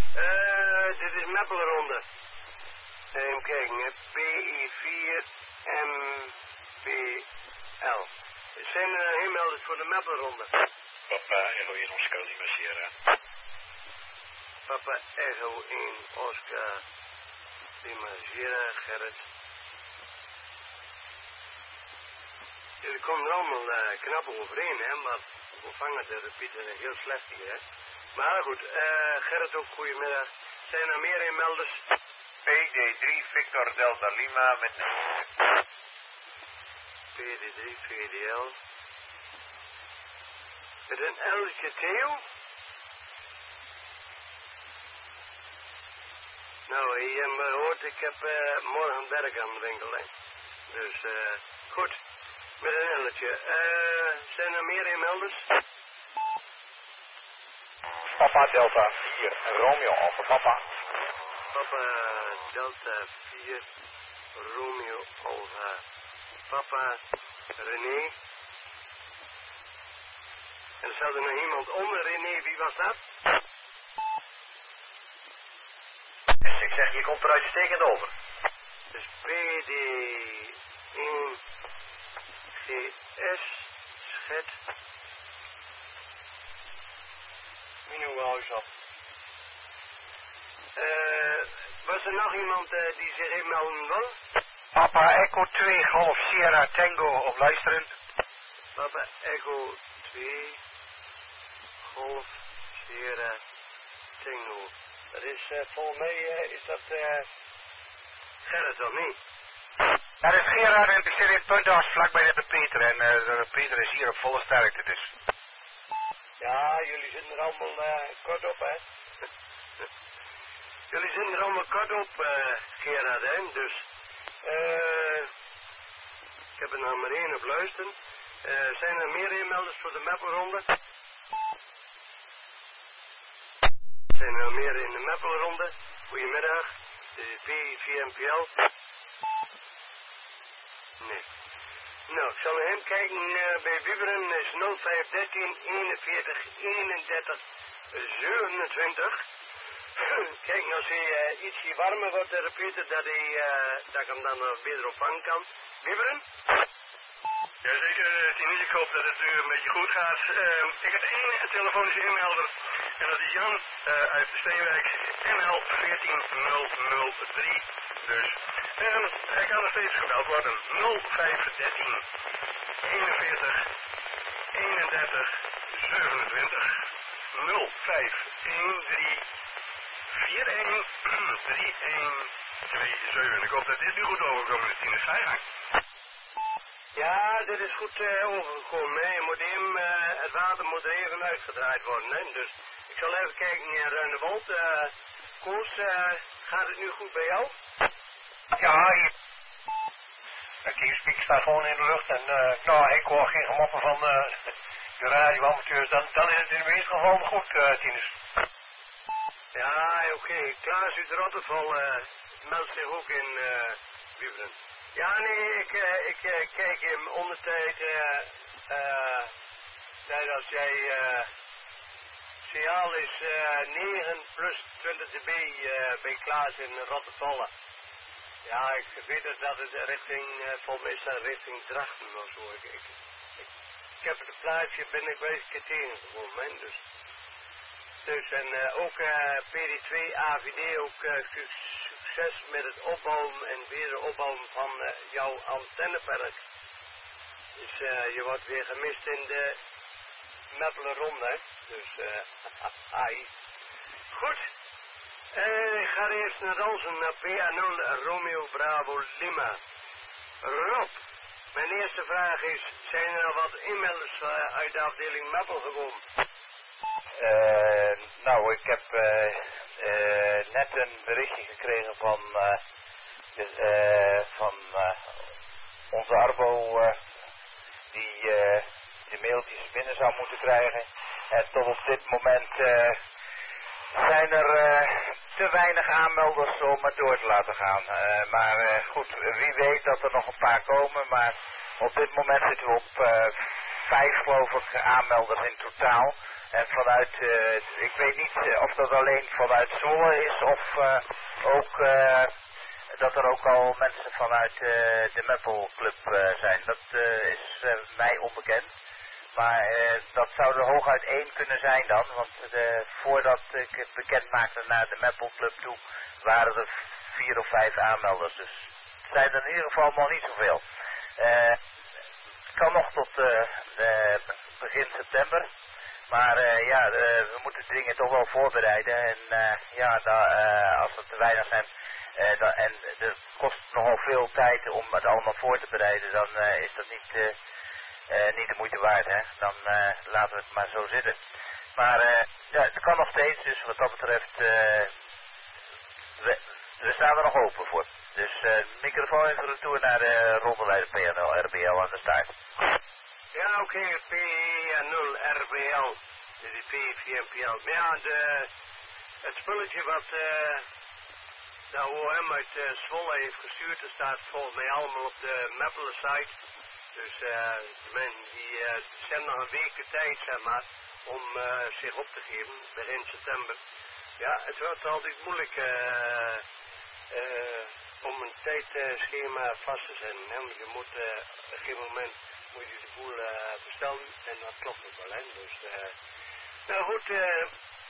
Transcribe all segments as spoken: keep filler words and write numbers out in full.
Uh, dit is Meppelronde. Even kijken, P I vier M P L. Zijn er inmelders voor de Meppelronde? Papa Echo in Oscar Lima Sierra. Papa Echo in Oscar Lima Sierra, Gerrit. Jullie komen er allemaal uh, knap overeen, hè, maar we vangen de repeater heel slecht hier, hè. Maar goed, uh, Gerrit ook, goedemiddag. Zijn er meer inmelders? P D drie Victor Delta Lima met... P D drie V D L. Met een L'tje Theo? Nou, je hebt me gehoord, ik heb uh, morgen werk aan de winkellijn. Dus, eh, uh, goed. Met een L'tje. Uh, zijn er meer inmelders? Papa Delta vier Romeo Alpha Papa. Papa Delta vier Romeo Alpha Papa René. En er zat er nog iemand onder René, wie was dat? Dus ik zeg, je komt er uitstekend over. Dus P D één G S Schet. Minuhuis op. Uh, was er nog iemand uh, die zich inmelden wil? Papa Echo twee Golf Sierra Tango op luisteren. Papa Echo twee Golf Sierra Tango. Dat is uh, volgens mij uh, is dat uh, Gerrit of niet? Dat is Gerard en ik zit in het punthuis vlakbij de Peter en uh, de Peter is hier op volle sterkte dus. Ja, jullie zitten er allemaal uh, kort op, hè? Jullie zitten er allemaal kort op, uh, Gerard, hè? Dus, uh, ik heb er nog maar één op luisteren. Uh, zijn er meer inmelders voor de Meppelronde? Zijn er meer in de Meppelronde? Goedemiddag, de P V M P L. Nee. Nou, ik zal even kijken uh, bij Wieberen is nul vijf een drie eenenveertig eenendertig zevenentwintig. Kijk, als hij uh, ietsje warmer wordt, de repeater, dat, hij, uh, dat ik hem dan uh, beter opvangen kan. Wieberen? Jazeker, Tien. Ik hoop dat het u een beetje goed gaat. Uh, ik heb één telefonische inmelder. En dat is Jan uh, uit de Steenwijk, N L veertien nul nul drie. Dus, en hij kan nog steeds gebeld worden. nul vijf een drie eenenveertig eenendertig zevenentwintig. nul vijf een drie vier een drie een twee zeven. Ik hoop dat dit nu goed overkomen is, Tien. Ga je gang. Ja, dit is goed uh, overgekomen. Hè. Je moet hem, uh, het water moet er even uitgedraaid worden. Hè. Dus ik zal even kijken naar Ruinewold. Uh, Koos, uh, gaat het nu goed bij jou? Ja, hier. De Teamspeak staat gewoon in de lucht en uh, nou, ik hoor geen gemoppen van uh, de radioamateurs. Dan, dan is het in het meeste geval goed, uh, Tinus. Ja, oké. Okay. Klaas uit Rotterval uh, meldt zich ook in uh, Wieberen. Ja, nee, ik, uh, ik uh, kijk hem ondertijd, uh, uh, tijd als jij, uh, signaal is uh, negen plus twintig dB uh, bij Klaas in Rottervallen. Ja, ik weet dat dat het richting, uh, volgens mij is dat richting Drachten of zo. Ik, ik, ik, ik heb het plaatje, ben ik wel eens een keer tegengekomen, dus. Dus en uh, ook uh, P D twee A V D, ook uh, succes met het opbouwen en weer opbouwen van uh, jouw antennepark. Dus uh, je wordt weer gemist in de Meppelronde, hè. Dus, eh, uh, goed. Uh, ik ga eerst naar Dalsen, naar P A nul Romeo Bravo Lima. Rob, mijn eerste vraag is, zijn er wat inmelders uh, uit de afdeling Meppel gekomen? Uh, nou, ik heb uh, uh, net een berichtje gekregen van, uh, de, uh, van uh, onze Arbo, uh, die uh, de mailtjes binnen zou moeten krijgen. En tot op dit moment uh, zijn er uh, te weinig aanmelders om het door te laten gaan. Uh, maar uh, goed, wie weet dat er nog een paar komen, maar op dit moment zitten we op uh, vijf geloof ik aanmelders in totaal. En vanuit, uh, ik weet niet uh, of dat alleen vanuit Zwolle is of uh, ook uh, dat er ook al mensen vanuit uh, de Meppel Club uh, zijn. Dat uh, is uh, mij onbekend. Maar uh, dat zou er hooguit één kunnen zijn dan, want uh, voordat ik het bekend maakte naar de Meppel Club toe, waren er vier of vijf aanmelders. Dus het zijn er in ieder geval nog niet zoveel. Uh, het kan nog tot uh, uh, begin september. Maar uh, ja, uh, we moeten dingen toch wel voorbereiden. En uh, ja, da, uh, als er te weinig zijn uh, da, en het kost nogal veel tijd om het allemaal voor te bereiden, dan uh, is dat niet, uh, uh, niet de moeite waard. Hè? Dan uh, laten we het maar zo zitten. Maar uh, ja, het kan nog steeds, dus wat dat betreft, uh, we, we staan er nog open voor. Dus uh, microfoon even retour naar de rondeleider P N L R B L aan de start. Ja, oké, okay, P nul R B L, de P vier M P L. Maar ja, de, het spulletje wat uh, de O M uit uh, Zwolle heeft gestuurd, dat staat volgens mij allemaal op de Meppelen site. Dus uh, de mensen die uh, ze hebben nog een week de tijd, zeg maar, om uh, zich op te geven, begin september. Ja, het wordt altijd moeilijk uh, uh, om een tijdschema vast te zetten. Hè? Want je moet uh, op een gegeven moment moet je de boel uh, bestellen en dat klopt ook wel. Hè? Dus, uh, nou goed, uh,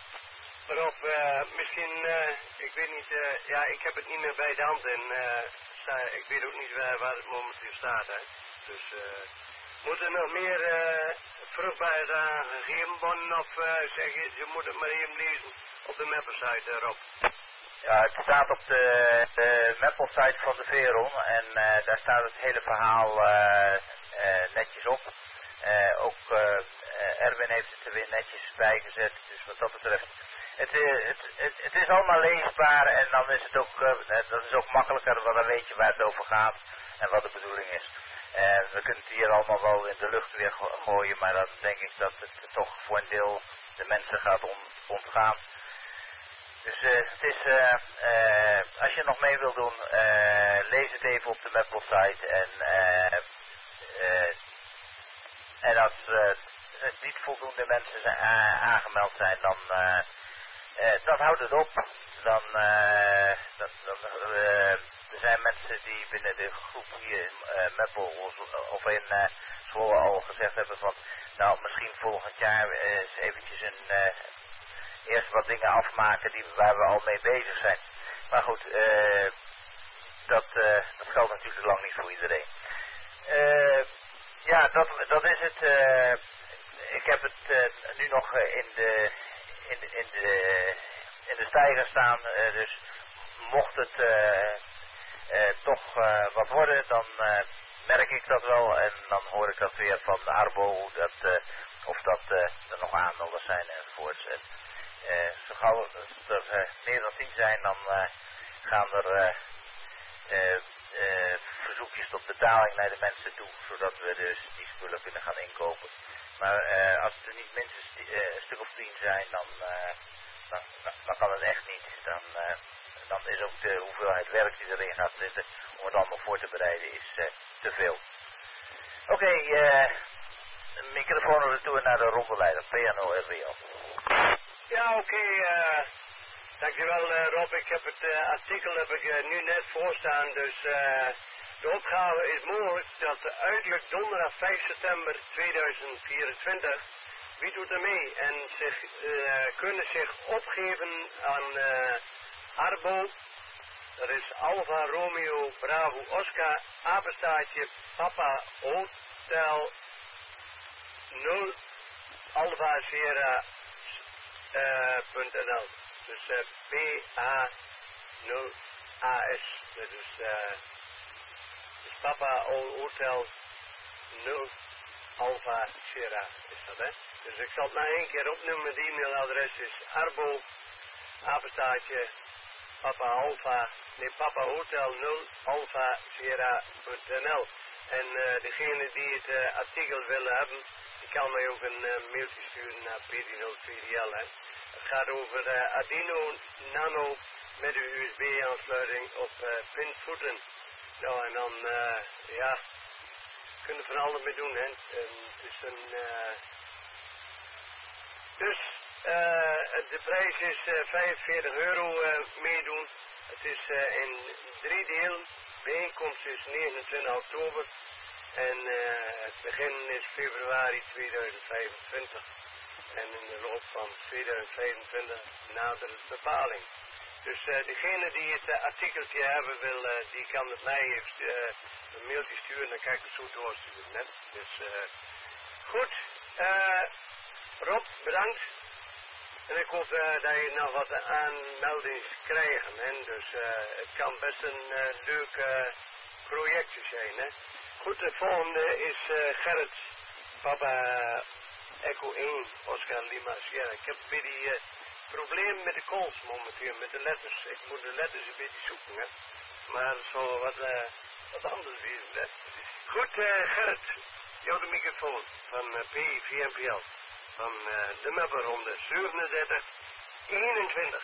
Rob, uh, misschien, uh, ik weet niet, uh, ja, ik heb het niet meer bij de hand en uh, sta, ik weet ook niet waar, waar het momenteel staat. Hè? Dus uh, moet er nog meer uh, vruchtbare dagen gegeven worden of uh, zeg je, je moet het maar even lezen op de Meppelsite, uh, Rob? Ja, het staat op de, de Meppelsite van de Veron en uh, daar staat het hele verhaal uh, uh, netjes op. Uh, ook uh, Erwin heeft het er weer netjes bij gezet, dus wat dat betreft. Het, uh, het, het, het is allemaal leesbaar en dan is het ook, uh, dat is ook makkelijker, want dan weet je waar het over gaat en wat de bedoeling is. Uh, we kunnen het hier allemaal wel in de lucht weer go- gooien, maar dan denk ik dat het toch voor een deel de mensen gaat on- ontgaan. Dus uh, het is, uh, uh, als je nog mee wilt doen, uh, lees het even op de Meppelsite en, uh, uh, en als uh, er niet voldoende mensen zijn, uh, aangemeld zijn, dan uh, uh, dat houdt het op. Dan, uh, dat, dan uh, er zijn mensen die binnen de groep hier in uh, Meppel of, of in uh, Zwolle al gezegd hebben van, nou misschien volgend jaar uh, eens eventjes een... Uh, eerst wat dingen afmaken die, waar we al mee bezig zijn. Maar goed, uh, dat, uh, dat geldt natuurlijk lang niet voor iedereen. Uh, ja, dat, dat is het. Uh, ik heb het uh, nu nog uh, in de in de, in de, in de stijger staan. Uh, dus mocht het uh, uh, toch uh, wat worden, dan uh, merk ik dat wel. En dan hoor ik dat weer van de Arbo, dat, uh, of dat uh, er nog aanmelders zijn enzovoorts. En, Uh, zo gauw er uh, meer dan tien zijn, dan uh, gaan er uh, uh, uh, verzoekjes tot betaling naar de mensen toe, zodat we dus die spullen kunnen gaan inkopen. Maar uh, als er niet minstens uh, een stuk of tien zijn, dan, uh, dan, dan, dan kan het echt niet. Dan, uh, dan is ook de hoeveelheid werk die erin gaat zitten om het allemaal voor te bereiden is uh, te veel. Oké, okay, uh, microfoon retour naar de rondeleider, P N O R W L. Ja, oké, okay, uh, dankjewel uh, Rob. Ik heb het uh, artikel heb ik, uh, nu net voorstaan, dus uh, de opgave is mogelijk dat uiterlijk donderdag vijf september tweeduizend vierentwintig, wie doet er mee en zich, uh, kunnen zich opgeven aan uh, Arbo, dat is Alfa Romeo Bravo Oscar, apenstaartje Papa Hotel nul Alfa Sierra Uh, .nl. Dus uh, P A nul A S. Dus, uh, dus Papa Hotel nul Alpha Sierra is dat, hè? Dus ik zal het maar één keer opnoemen. Het e-mailadres is arbo, apenstaartje, Papa Alpha, nee, Papa Hotel nul Alpha Sierra punt n l. En uh, degene die het uh, artikel willen hebben, die kan mij ook een uh, mailtje sturen naar P D nul twee D L. Hè. Het gaat over uh, Arduino Nano met een U S B-aansluiting op uh, pinvoeten. Nou, en dan, uh, ja, kunnen van alles mee doen, hè. En het is een... Uh, dus uh, de prijs is uh, vijfenveertig euro uh, meedoen. Het is uh, in drie delen. De bijeenkomst is negenentwintig oktober. En uh, het begin is februari tweeduizend vijfentwintig. En in de loop van tweeduizend vijfentwintig nader de bepaling. Dus uh, degene die het uh, artikeltje hebben wil, uh, die kan het mij heeft, uh, een mailtje sturen. Dan kan ik het zo doorsturen. Hè? Dus uh, goed. Uh, Rob, bedankt. En ik hoop uh, dat je nog wat aanmeldingen krijgt. Hè? Dus uh, het kan best een uh, leuk uh, projectje zijn. Hè? Goed, de volgende is uh, Gerrit. Papa Echo één, Oscar Lima Sierra. Ik heb weer die uh, probleem met de calls momenteel, met de letters. Ik moet de letters een beetje zoeken. Hè? Maar het zal wat, uh, wat anders wezen. Hè? Goed, uh, Gerrit. Jouw de microfoon van uh, P V M P L. Van uh, de mapperronde zevenendertig eenentwintig.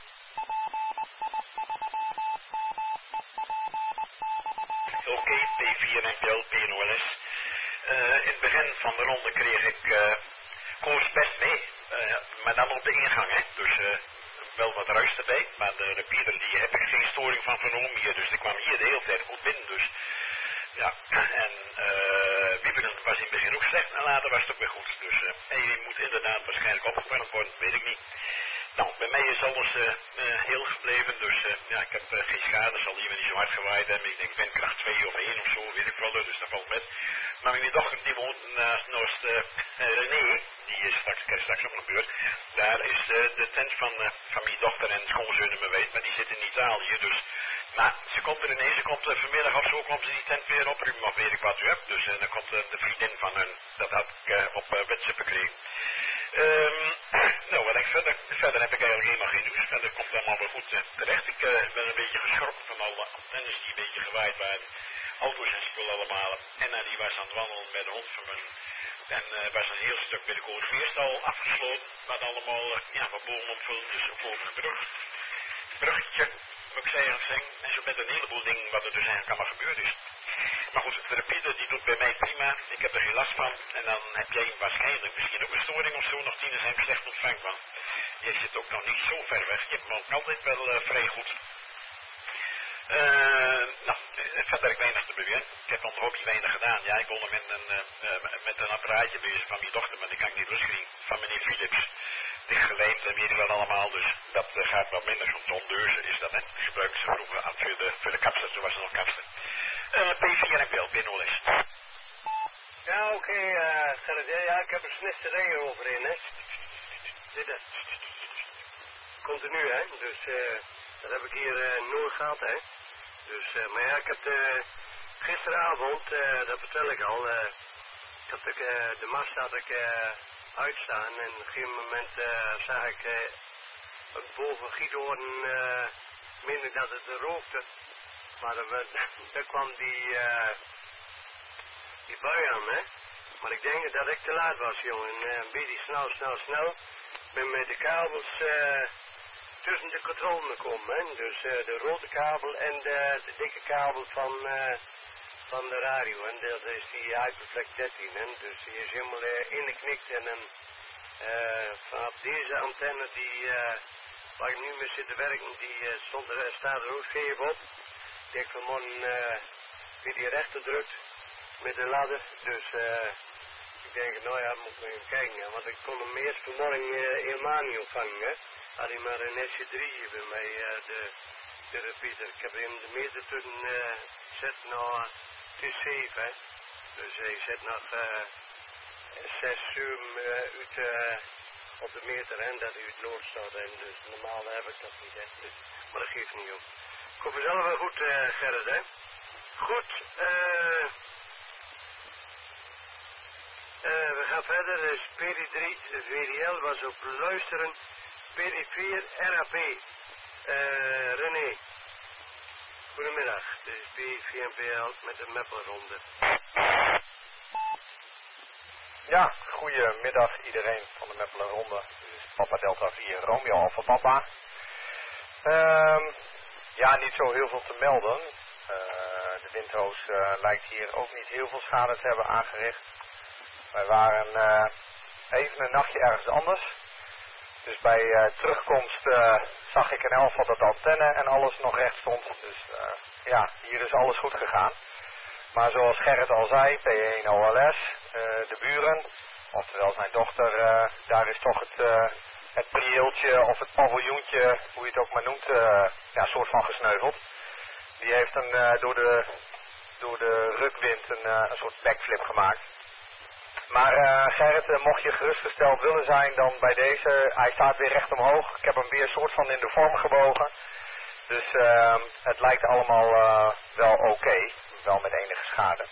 Oké, okay, P vier M P L, P N O L S. Uh, in het begin van de ronde kreeg ik uh, koers best mee, uh, maar dan op de ingang, hè. Dus uh, wel wat ruis erbij, maar de repeater die heb ik geen storing van vernomen hier, dus ik kwam hier de hele tijd goed binnen, dus ja, en uh, Wieberen was in het begin ook slecht en later was het ook weer goed, dus uh, en je moet inderdaad waarschijnlijk opgewarmd worden, weet ik niet. Nou, bij mij is alles uh, uh, heel gebleven, dus uh, ja, ik heb uh, geen schade, zal hier weer niet zo hard gewaaid hebben. Ik denk windkracht twee of één of zo, weet ik wel, dus dat valt met. Maar mijn dochter die woont naast, naast uh, uh, René, die is straks, krijgt straks ook nog beurt. Daar is uh, de tent van, uh, van mijn dochter en schoonzoon me weet, maar die zit in Italië, dus... Maar ze komt er ineens, ze komt uh, vanmiddag of zo, komt ze die tent weer opruimen of weet ik wat u hebt. Dus uh, dan komt uh, de vriendin van hun, dat had ik uh, op uh, WhatsApp gekregen. Um, nou, wat denk ik verder? Verder heb ik eigenlijk helemaal geen nieuws. Verder komt het allemaal wel goed uh, terecht. Ik uh, ben een beetje geschrokken van alle antennes die een beetje gewaaid waren. Auto's en spul allemaal. En uh, die was aan het wandelen met de hond van mijn... En uh, was een heel stuk bij de Koolsveerstal afgesloten. Wat allemaal, uh, ja, van bovenop vullen, dus over een brug. Bruggetje, wat ik zei aan het zeggen. En zo met een heleboel dingen wat er dus eigenlijk allemaal gebeurd is. Maar goed, de repeater die doet bij mij prima. Ik heb er geen last van. En dan heb jij waarschijnlijk misschien ook een storing of zo. Nog tien zijn slecht ontvangbaar. Je zit ook nog niet zo ver weg. Je hebt me ook altijd wel uh, vrij goed. Uh, nou, verder heb ik weinig te beweren. Ik heb onder hobby weinig gedaan. Ja, ik kon er met een, uh, met een apparaatje bezig van mijn dochter. Maar die kan ik niet loskriegen. Van meneer Philips. Dichtgelijmd en weet ik wat allemaal. Dus dat uh, gaat wat minder. Zo'n tondeuze is dat, hè. Die gebruiken ze vroeger aan voor de, voor de kapster. Toen was er nog kapster. Uh, P vier M P L, P N O L S. Ja, oké, okay, uh, Gerrit. Ja, ja, ik heb een snisterij overheen, hè. Dit is continu, hè. Dus uh, dat heb ik hier uh, nooit gehad, hè. Dus, uh, maar ja, ik heb uh, gisteravond, uh, dat vertel ik al, uh, ik had ik, uh, de mast had ik uh, uitstaan en op een gegeven moment uh, zag ik uh, boven Giethoorn uh, minder dat het rookte. Maar daar kwam die, uh, die bui aan, hè. Maar ik denk dat ik te laat was, jongen. Uh, een beetje snel, snel, snel. Ik ben met de kabels uh, tussen de controles gekomen, hè. Dus uh, de rode kabel en de, de dikke kabel van, uh, van de radio. En dat is die Hyperflex dertien, hè. Dus die is helemaal uh, ingeknikt. En dan uh, vanaf deze antenne die, uh, waar ik nu mee zit te werken, die uh, stond er, staat er ook scheef op. Ik denk vanmorgen uh, weer die rechter drukt met de ladder. Dus uh, ik denk, nou ja, moet ik even kijken. Hè, want ik kon hem eerst vanmorgen uh, helemaal niet opvangen. Hè. Had hij maar een S C drie bij mij, uh, de, de repeater. Ik heb hem de meter tussen uh, zet nou, het is zeven. Hè. Dus uh, ik zet nog uh, zes, zeven uh, uit uh, op de meter en dat hij het noord staat. En dus normaal heb ik dat niet. Hè. Dus, maar dat geeft niet op. Ik hoop zelf wel goed, uh, Gerrit, hè. Goed, uh, uh, we gaan verder. Dus P D drie V D L was op luisteren. P D vier R A P. Uh, René. Goedemiddag. Dit is P V M P L met de Meppelronde. Ja, goedemiddag iedereen van de Meppelronde. Dit is Papa Delta vier Romeo Alpha Papa. Um, Ja, niet zo heel veel te melden. Uh, de windhoos uh, lijkt hier ook niet heel veel schade te hebben aangericht. Wij waren uh, even een nachtje ergens anders. Dus bij uh, terugkomst uh, zag ik in elk geval dat de antenne en alles nog recht stond. Dus uh, ja, hier is alles goed gegaan. Maar zoals Gerrit al zei, P één O L S, uh, de buren, oftewel zijn dochter, uh, daar is toch het, uh, het prieeltje of het paviljoentje, hoe je het ook maar noemt, uh, ja, soort van gesneuveld. Die heeft een, uh, door, de, door de rukwind een, uh, een soort backflip gemaakt. Maar uh, Gerrit, uh, mocht je gerustgesteld willen zijn, dan bij deze, hij staat weer recht omhoog. Ik heb hem weer soort van in de vorm gebogen. Dus uh, het lijkt allemaal uh, wel oké, okay. Wel met enige schade.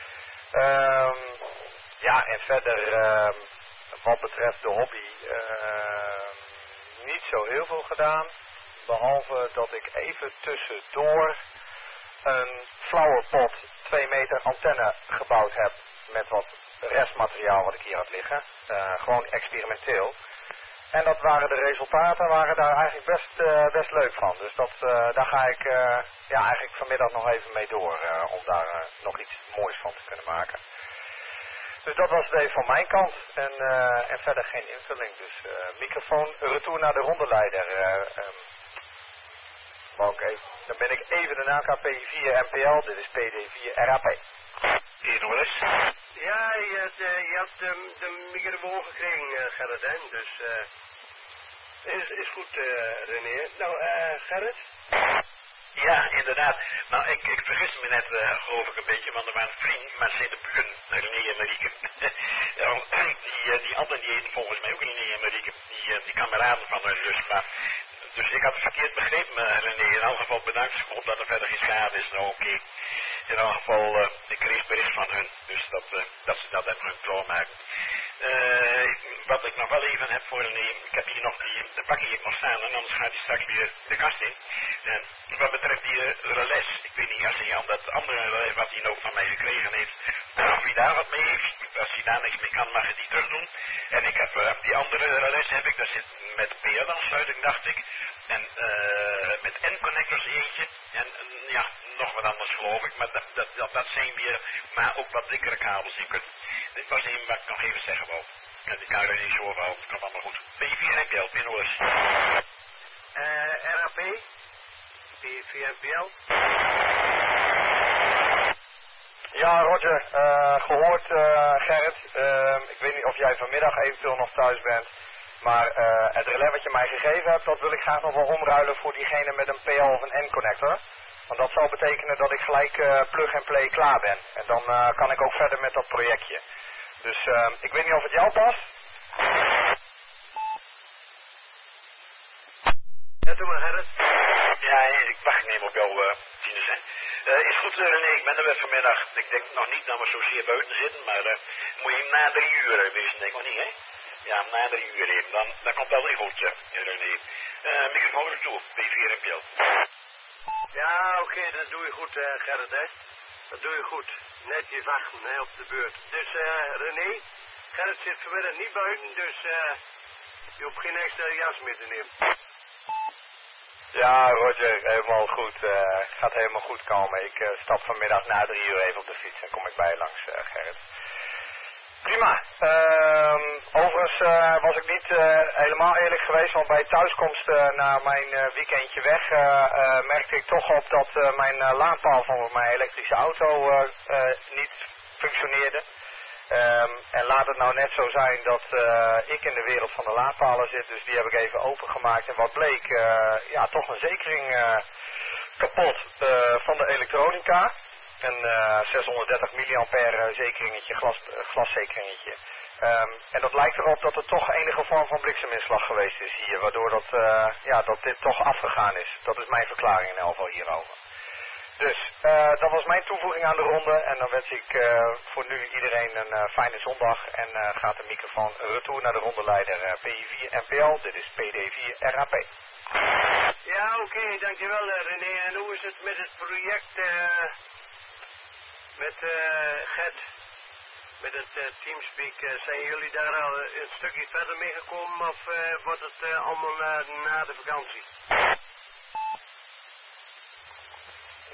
Um, ja, en verder, uh, wat betreft de hobby, uh, niet zo heel veel gedaan. Behalve dat ik even tussendoor een flowerpot twee meter antenne gebouwd heb met wat restmateriaal wat ik hier had liggen. Uh, gewoon experimenteel. En dat waren de resultaten, waren daar eigenlijk best, uh, best leuk van. Dus dat, uh, daar ga ik uh, ja, eigenlijk vanmiddag nog even mee door uh, om daar uh, nog iets moois van te kunnen maken. Dus dat was het even van mijn kant. En, uh, en verder geen invulling. Dus uh, microfoon, retour naar de rondeleider. Uh, um, Oké, dan ben ik even de naam K P vier M P L, dit is P D vier R A P. Hier nog eens. Ja, je hebt, uh, je hebt de, de microfoon gekregen, uh, Gerrit, hè? Dus uh, is, is goed, uh, René. Nou, uh, Gerrit? Ja, inderdaad. Nou, ik, ik vergis me net, uh, geloof ik, een beetje, want er waren vrienden, maar het zijn de buren, René en Marieke. die, uh, die anderen, die heten volgens mij ook René en Marieke, die, uh, die kameraden van hun dus, maar... Dus ik had het verkeerd begrepen, uh, René. In elk geval bedankt. Ik hoop dat er verder geen schade is. Nou, oké. Okay. In elk geval, uh, ik kreeg bericht van hun. Dus dat, uh, dat ze dat hebben hun klaarmaken. Uh, wat ik nog wel even heb voor René. Ik heb hier nog die, de pakje hier nog staan. En anders gaat hij straks weer de kast in. En wat betreft die uh, relais. Ik weet niet als hij aan dat andere relais wat hij nog van mij gekregen heeft. Of hij daar wat mee heeft. Als hij daar niks mee kan, mag hij die terug doen. En ik heb uh, die andere relais heb ik. Dat zit met P L-aansluiting, dacht ik. En uh, met N-connectors eentje. En uh, ja, nog wat anders geloof ik. Maar dat, dat, dat, dat zijn weer, maar ook wat dikkere kabels die kunnen. Dit was één wat ik nog even zeggen wou. En die kan er niet zo over houden. Het komt allemaal goed. P vier M P L, P N O S. Uh, R A P. P vier M P L. Ja, Roger. Uh, gehoord, uh, Gerrit. Uh, ik weet niet of jij vanmiddag eventueel nog thuis bent. Maar uh, het relais wat je mij gegeven hebt, dat wil ik graag nog wel omruilen voor diegene met een P L of een N-connector. Want dat zal betekenen dat ik gelijk uh, plug and play klaar ben. En dan uh, kan ik ook verder met dat projectje. Dus uh, ik weet niet of het jou past. Ja, doe maar, Gerrit. Ja, ik wacht, ik neem op jou, uh, Tines, hè. Uh, is goed, uh, René, ik ben er weer vanmiddag. Ik denk nog niet dat we zozeer buiten zitten, maar uh, moet je hem na drie uur uh, wezen, denk ik nog niet, hè? Ja, na drie uur even, dan, dan komt dat weer goed, uh, René. Uh, microfoon ertoe, P vier M P L. Ja, oké, okay, dat doe je goed, uh, Gerrit, hè. Dat doe je goed. Netjes wachten, hè, op de beurt. Dus, eh, uh, René, Gerrit zit vanmiddag niet buiten, dus, eh, uh, je hoeft geen extra jas mee te nemen. Ja, Roger, helemaal goed. Uh, het gaat helemaal goed komen. Ik uh, stap vanmiddag na drie uur even op de fiets en kom ik bij je langs, uh, Gerrit. Prima. Uh, overigens uh, was ik niet uh, helemaal eerlijk geweest, want bij thuiskomst uh, na mijn uh, weekendje weg uh, uh, merkte ik toch op dat uh, mijn uh, laadpaal van mijn elektrische auto uh, uh, niet functioneerde. Um, en laat het nou net zo zijn dat uh, ik in de wereld van de laadpalen zit, dus die heb ik even opengemaakt. En wat bleek, uh, ja, toch een zekering uh, kapot uh, van de elektronica. Een uh, zeshonderddertig milliampère zekeringetje, glas, uh, glaszekeringetje. Um, en dat lijkt erop dat er toch enige vorm van blikseminslag geweest is hier, waardoor dat, uh, ja, dat dit toch afgegaan is. Dat is mijn verklaring in elk geval hierover. Dus, uh, dat was mijn toevoeging aan de ronde en dan wens ik uh, voor nu iedereen een uh, fijne zondag en uh, gaat de microfoon retour naar de rondeleider uh, P vier M P L, dit is P D vier R A P. Ja, oké, okay, dankjewel uh, René. En hoe is het met het project uh, met uh, Gert, met het uh, Teamspeak? Uh, zijn jullie daar al een stukje verder mee gekomen of uh, wordt het uh, allemaal uh, na de vakantie?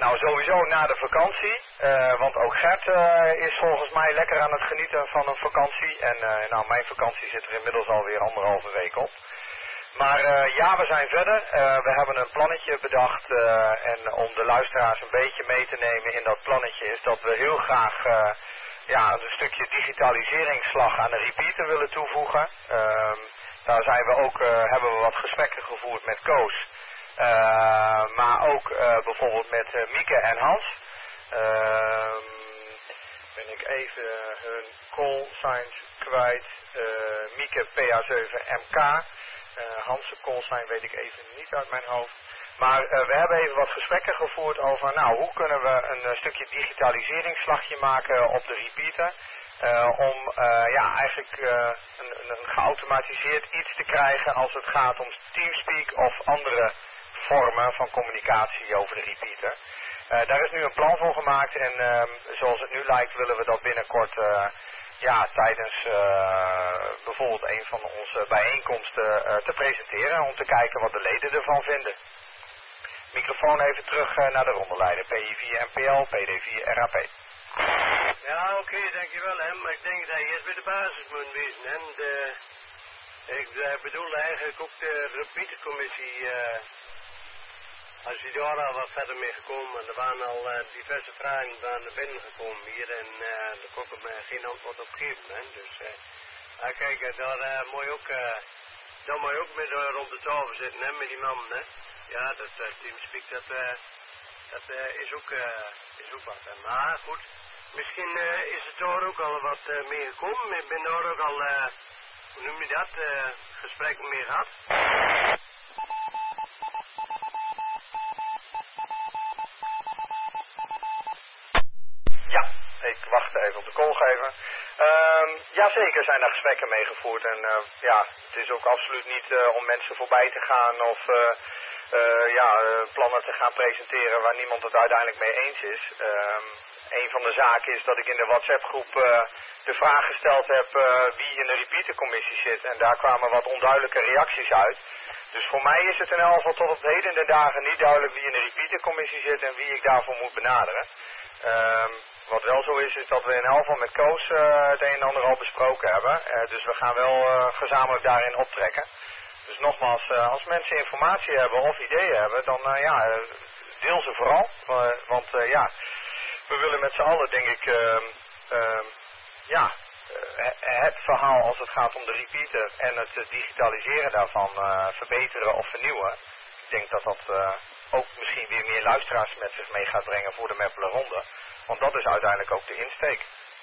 Nou, sowieso na de vakantie, uh, want ook Gert uh, is volgens mij lekker aan het genieten van een vakantie. En uh, nou, mijn vakantie zit er inmiddels alweer anderhalve week op. Maar uh, ja, we zijn verder. Uh, we hebben een plannetje bedacht uh, en om de luisteraars een beetje mee te nemen in dat plannetje is dat we heel graag uh, ja, een stukje digitaliseringsslag aan de repeater willen toevoegen. Uh, daar zijn we ook, uh, hebben we wat gesprekken gevoerd met Koos. Uh, maar ook uh, bijvoorbeeld met uh, Mieke en Hans. Uh, ben ik even uh, hun call signs kwijt. Uh, Mieke P A zeven M K. Uh, Hans' call sign weet ik even niet uit mijn hoofd. Maar uh, we hebben even wat gesprekken gevoerd over, nou, hoe kunnen we een uh, stukje digitaliseringsslagje maken op de repeater. Uh, om uh, ja, eigenlijk uh, een, een geautomatiseerd iets te krijgen als het gaat om Teamspeak of andere vormen van communicatie over de repeater. Uh, daar is nu een plan voor gemaakt en uh, zoals het nu lijkt willen we dat binnenkort uh, ja, tijdens uh, bijvoorbeeld een van onze bijeenkomsten uh, te presenteren om te kijken wat de leden ervan vinden. Microfoon even terug uh, naar de rondeleider. P I vier M P L, P D vier R A P. Ja, oké, okay, dankjewel hè, maar ik denk dat je eerst bij de basis moet wezen. En de, ik uh, bedoel eigenlijk ook de repeatercommissie. Uh, Als je daar al wat verder mee gekomen, er waren al uh, diverse vragen naar binnen gekomen hier en uh, daar kon ik me geen antwoord op geven. Hè. Dus uh, kijk, daar uh, moet je ook, uh, daar moet je ook met uh, rond de tafel zitten hè, met die man. Hè. Ja, dat uh, Teamspeak, dat, uh, dat uh, is, ook, uh, is ook wat. Hè. Maar goed, misschien uh, is het daar ook al wat uh, mee gekomen. Ik ben daar ook al, uh, hoe noem je dat, uh, gesprekken mee gehad. Ja, ik wacht even op de callgever. Um, jazeker zijn daar gesprekken mee gevoerd en uh, ja, het is ook absoluut niet uh, om mensen voorbij te gaan of uh, uh, ja, uh, plannen te gaan presenteren waar niemand het uiteindelijk mee eens is. Um, een van de zaken is dat ik in de WhatsApp groep uh, de vraag gesteld heb uh, wie in de repeatercommissie zit en daar kwamen wat onduidelijke reacties uit. Dus voor mij is het in elk geval tot op heden in de dagen niet duidelijk wie in de repeatercommissie zit en wie ik daarvoor moet benaderen. Um, wat wel zo is, is dat we in elk geval met Koos uh, het een en ander al besproken hebben. Uh, dus we gaan wel uh, gezamenlijk daarin optrekken. Dus nogmaals, uh, als mensen informatie hebben of ideeën hebben, dan uh, ja, uh, deel ze vooral. Uh, want uh, ja, we willen met z'n allen denk ik, uh, uh, ja, uh, het verhaal als het gaat om de repeater en het uh, digitaliseren daarvan uh, verbeteren of vernieuwen. Ik denk dat dat uh, ook misschien weer meer luisteraars met zich mee gaat brengen voor de Meppeler Ronde. Want dat is uiteindelijk ook de insteek.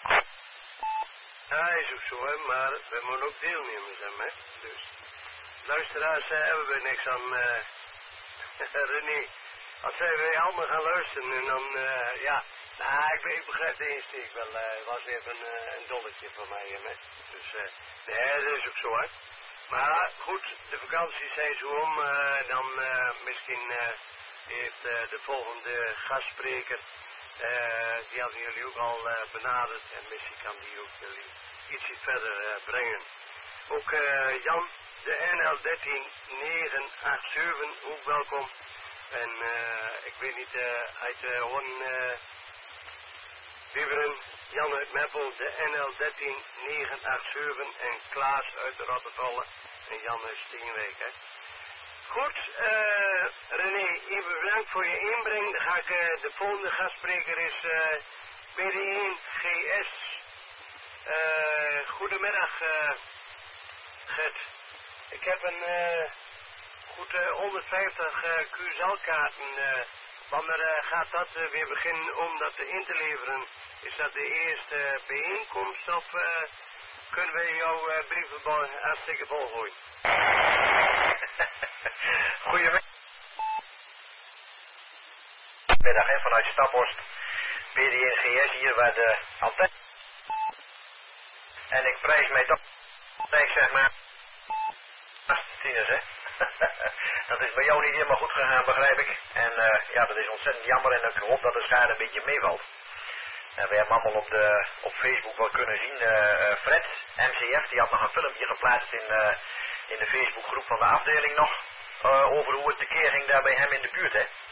Ja, is ook zo, hè, maar we moeten ook deelnemers hebben, hè. Dus, luisteraars uh, hebben we niks aan, uh, René. Als wij allemaal gaan luisteren en dan, uh, ja, nou, ik, ik begrijp de insteek wel, uh, het was even een, uh, een dolletje voor mij, hè. Dus, uh, nee, dat is ook zo, hè. Maar goed, de vakanties zijn zo om, uh, dan uh, misschien uh, heeft uh, de volgende gastspreker, uh, die hadden jullie ook al uh, benaderd en misschien kan die ook jullie ietsje verder uh, brengen. Ook uh, Jan, de N L een drie negen acht zeven, ook welkom. En uh, ik weet niet, uh, uit uh, Hoorn, uh, Biberen, Jan uit Meppel, de N L een drie negen acht zeven en Klaas uit de Rottervallen en Jan uit Steenwijk, hè. Goed, uh, René, even bedankt voor je inbreng. Dan ga ik, uh, de volgende gastspreker is uh, B D één G S. Uh, goedemiddag, uh, Gert. Ik heb een uh, goed uh, honderdvijftig uh, Q S L-kaarten. Uh, wanneer uh, gaat dat uh, weer beginnen om dat uh, in te leveren? Is dat de eerste uh, bijeenkomst of uh, kunnen we jouw uh, brievenbal hartstikke volgooien? Goedemiddag hè, vanuit Staphorst, B D één G S hier bij de antenne. En ik prijs mij toch, ik zeg maar, tieners hè. Dat is bij jou niet helemaal goed gegaan, begrijp ik. En uh, ja, dat is ontzettend jammer en ik hoop dat de schade een beetje meevalt. En we hebben allemaal op, de, op Facebook wel kunnen zien, uh, Fred, M C F, die had nog een filmpje geplaatst in, uh, in de Facebookgroep van de afdeling nog, uh, over hoe het tekeer ging daar bij hem in de buurt hè.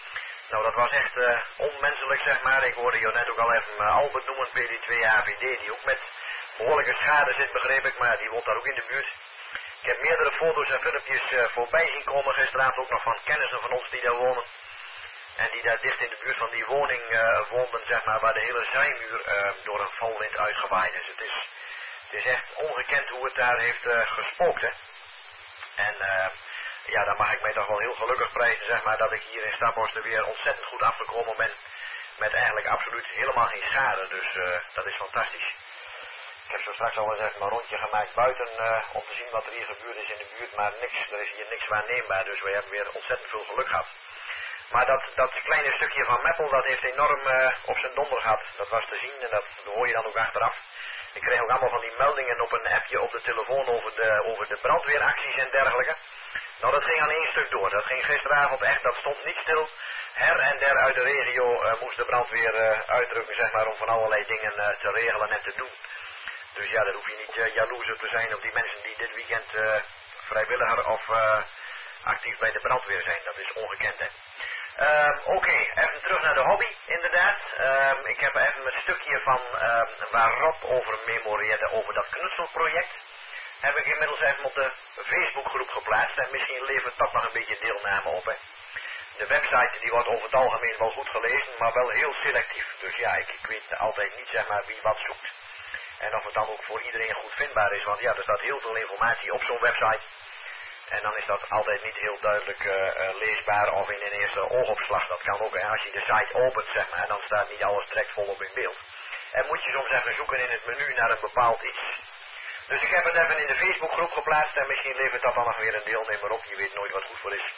Nou, dat was echt uh, onmenselijk, zeg maar. Ik hoorde je net ook al even uh, Albert noemen, P D twee A V D, die ook met behoorlijke schade zit, begreep ik, maar die woont daar ook in de buurt. Ik heb meerdere foto's en filmpjes uh, voorbij zien komen gisteravond, ook nog van kennissen van ons die daar wonen. En die daar dicht in de buurt van die woning uh, woonden, zeg maar, waar de hele zijmuur uh, door een valwind uitgewaaid is. Het is, het is echt ongekend hoe het daar heeft uh, gespookt, hè. En uh, ja, daar mag ik mij toch wel heel gelukkig prijzen, zeg maar, dat ik hier in Staphorst er weer ontzettend goed afgekomen ben. Met eigenlijk absoluut helemaal geen schade, dus uh, dat is fantastisch. Ik heb zo straks al eens even een rondje gemaakt buiten uh, om te zien wat er hier gebeurd is in de buurt, maar niks, er is hier niks waarneembaar, dus we hebben weer ontzettend veel geluk gehad. Maar dat, dat kleine stukje van Meppel, dat heeft enorm uh, op zijn donder gehad. Dat was te zien en dat hoor je dan ook achteraf. Ik kreeg ook allemaal van die meldingen op een appje op de telefoon over de, over de brandweeracties en dergelijke. Nou, dat ging aan één stuk door. Dat ging gisteravond echt, dat stond niet stil. Her en der uit de regio uh, moest de brandweer uh, uitdrukken, zeg maar, om van allerlei dingen uh, te regelen en te doen. Dus ja, daar hoef je niet uh, jaloers op te zijn op die mensen die dit weekend uh, vrijwilliger of uh, actief bij de brandweer zijn. Dat is ongekend, hè. Um, Oké, okay, even terug naar de hobby, inderdaad. Um, ik heb even een stukje van um, waar Rob over memoreerde over dat knutselproject. Heb ik inmiddels even op de Facebookgroep geplaatst en misschien levert dat nog een beetje deelname op, hè. De website die wordt over het algemeen wel goed gelezen, maar wel heel selectief. Dus ja, ik, ik weet altijd niet, zeg maar, wie wat zoekt. En of het dan ook voor iedereen goed vindbaar is, want ja, er staat heel veel informatie op zo'n website. En dan is dat altijd niet heel duidelijk uh, uh, leesbaar of in een eerste oogopslag. Dat kan ook, hè. Als je de site opent, zeg maar, dan staat niet alles direct volop in beeld. En moet je soms even zoeken in het menu naar een bepaald iets. Dus ik heb het even in de Facebookgroep geplaatst en misschien levert dat dan nog weer een deelnemer op. Je weet nooit wat goed voor is.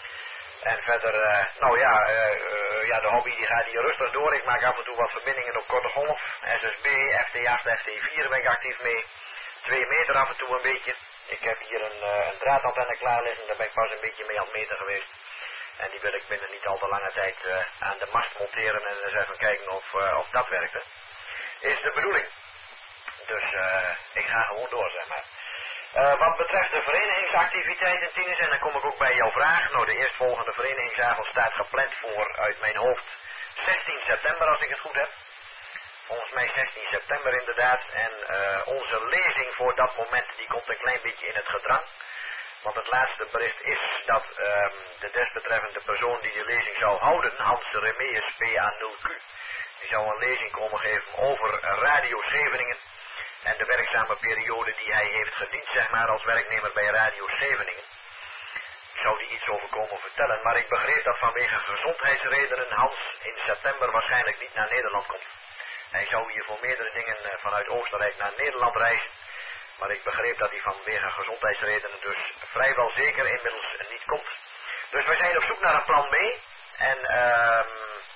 En verder, uh, nou ja, uh, uh, ja, de hobby die gaat hier rustig door. Ik maak af en toe wat verbindingen op korte golf. S S B, F T acht, F T vier ben ik actief mee. Twee meter af en toe een beetje. Ik heb hier een, uh, een draadantenne klaar liggen, daar ben ik pas een beetje mee aan het meten geweest. En die wil ik binnen niet al te lange tijd uh, aan de mast monteren en eens even kijken of, uh, of dat werkt. Hè. Is de bedoeling. Dus uh, ik ga gewoon door, zeg maar. Uh, wat betreft de verenigingsactiviteiten, Tinus, en dan kom ik ook bij jouw vraag. Nou, de eerstvolgende verenigingsavond staat gepland voor, uit mijn hoofd, zestien september als ik het goed heb. Volgens mij zestien september inderdaad. En uh, onze lezing voor dat moment die komt een klein beetje in het gedrang. Want het laatste bericht is dat uh, de desbetreffende persoon die de lezing zou houden, Hans Remeus P A nul Q, die zou een lezing komen geven over Radio Scheveningen. En de werkzame periode die hij heeft gediend, zeg maar, als werknemer bij Radio Scheveningen. Ik zou die iets over komen vertellen, maar ik begreep dat vanwege gezondheidsredenen Hans in september waarschijnlijk niet naar Nederland komt. Hij zou hier voor meerdere dingen vanuit Oostenrijk naar Nederland reizen. Maar ik begreep dat hij vanwege gezondheidsredenen dus vrijwel zeker inmiddels niet komt. Dus we zijn op zoek naar een plan B. En uh,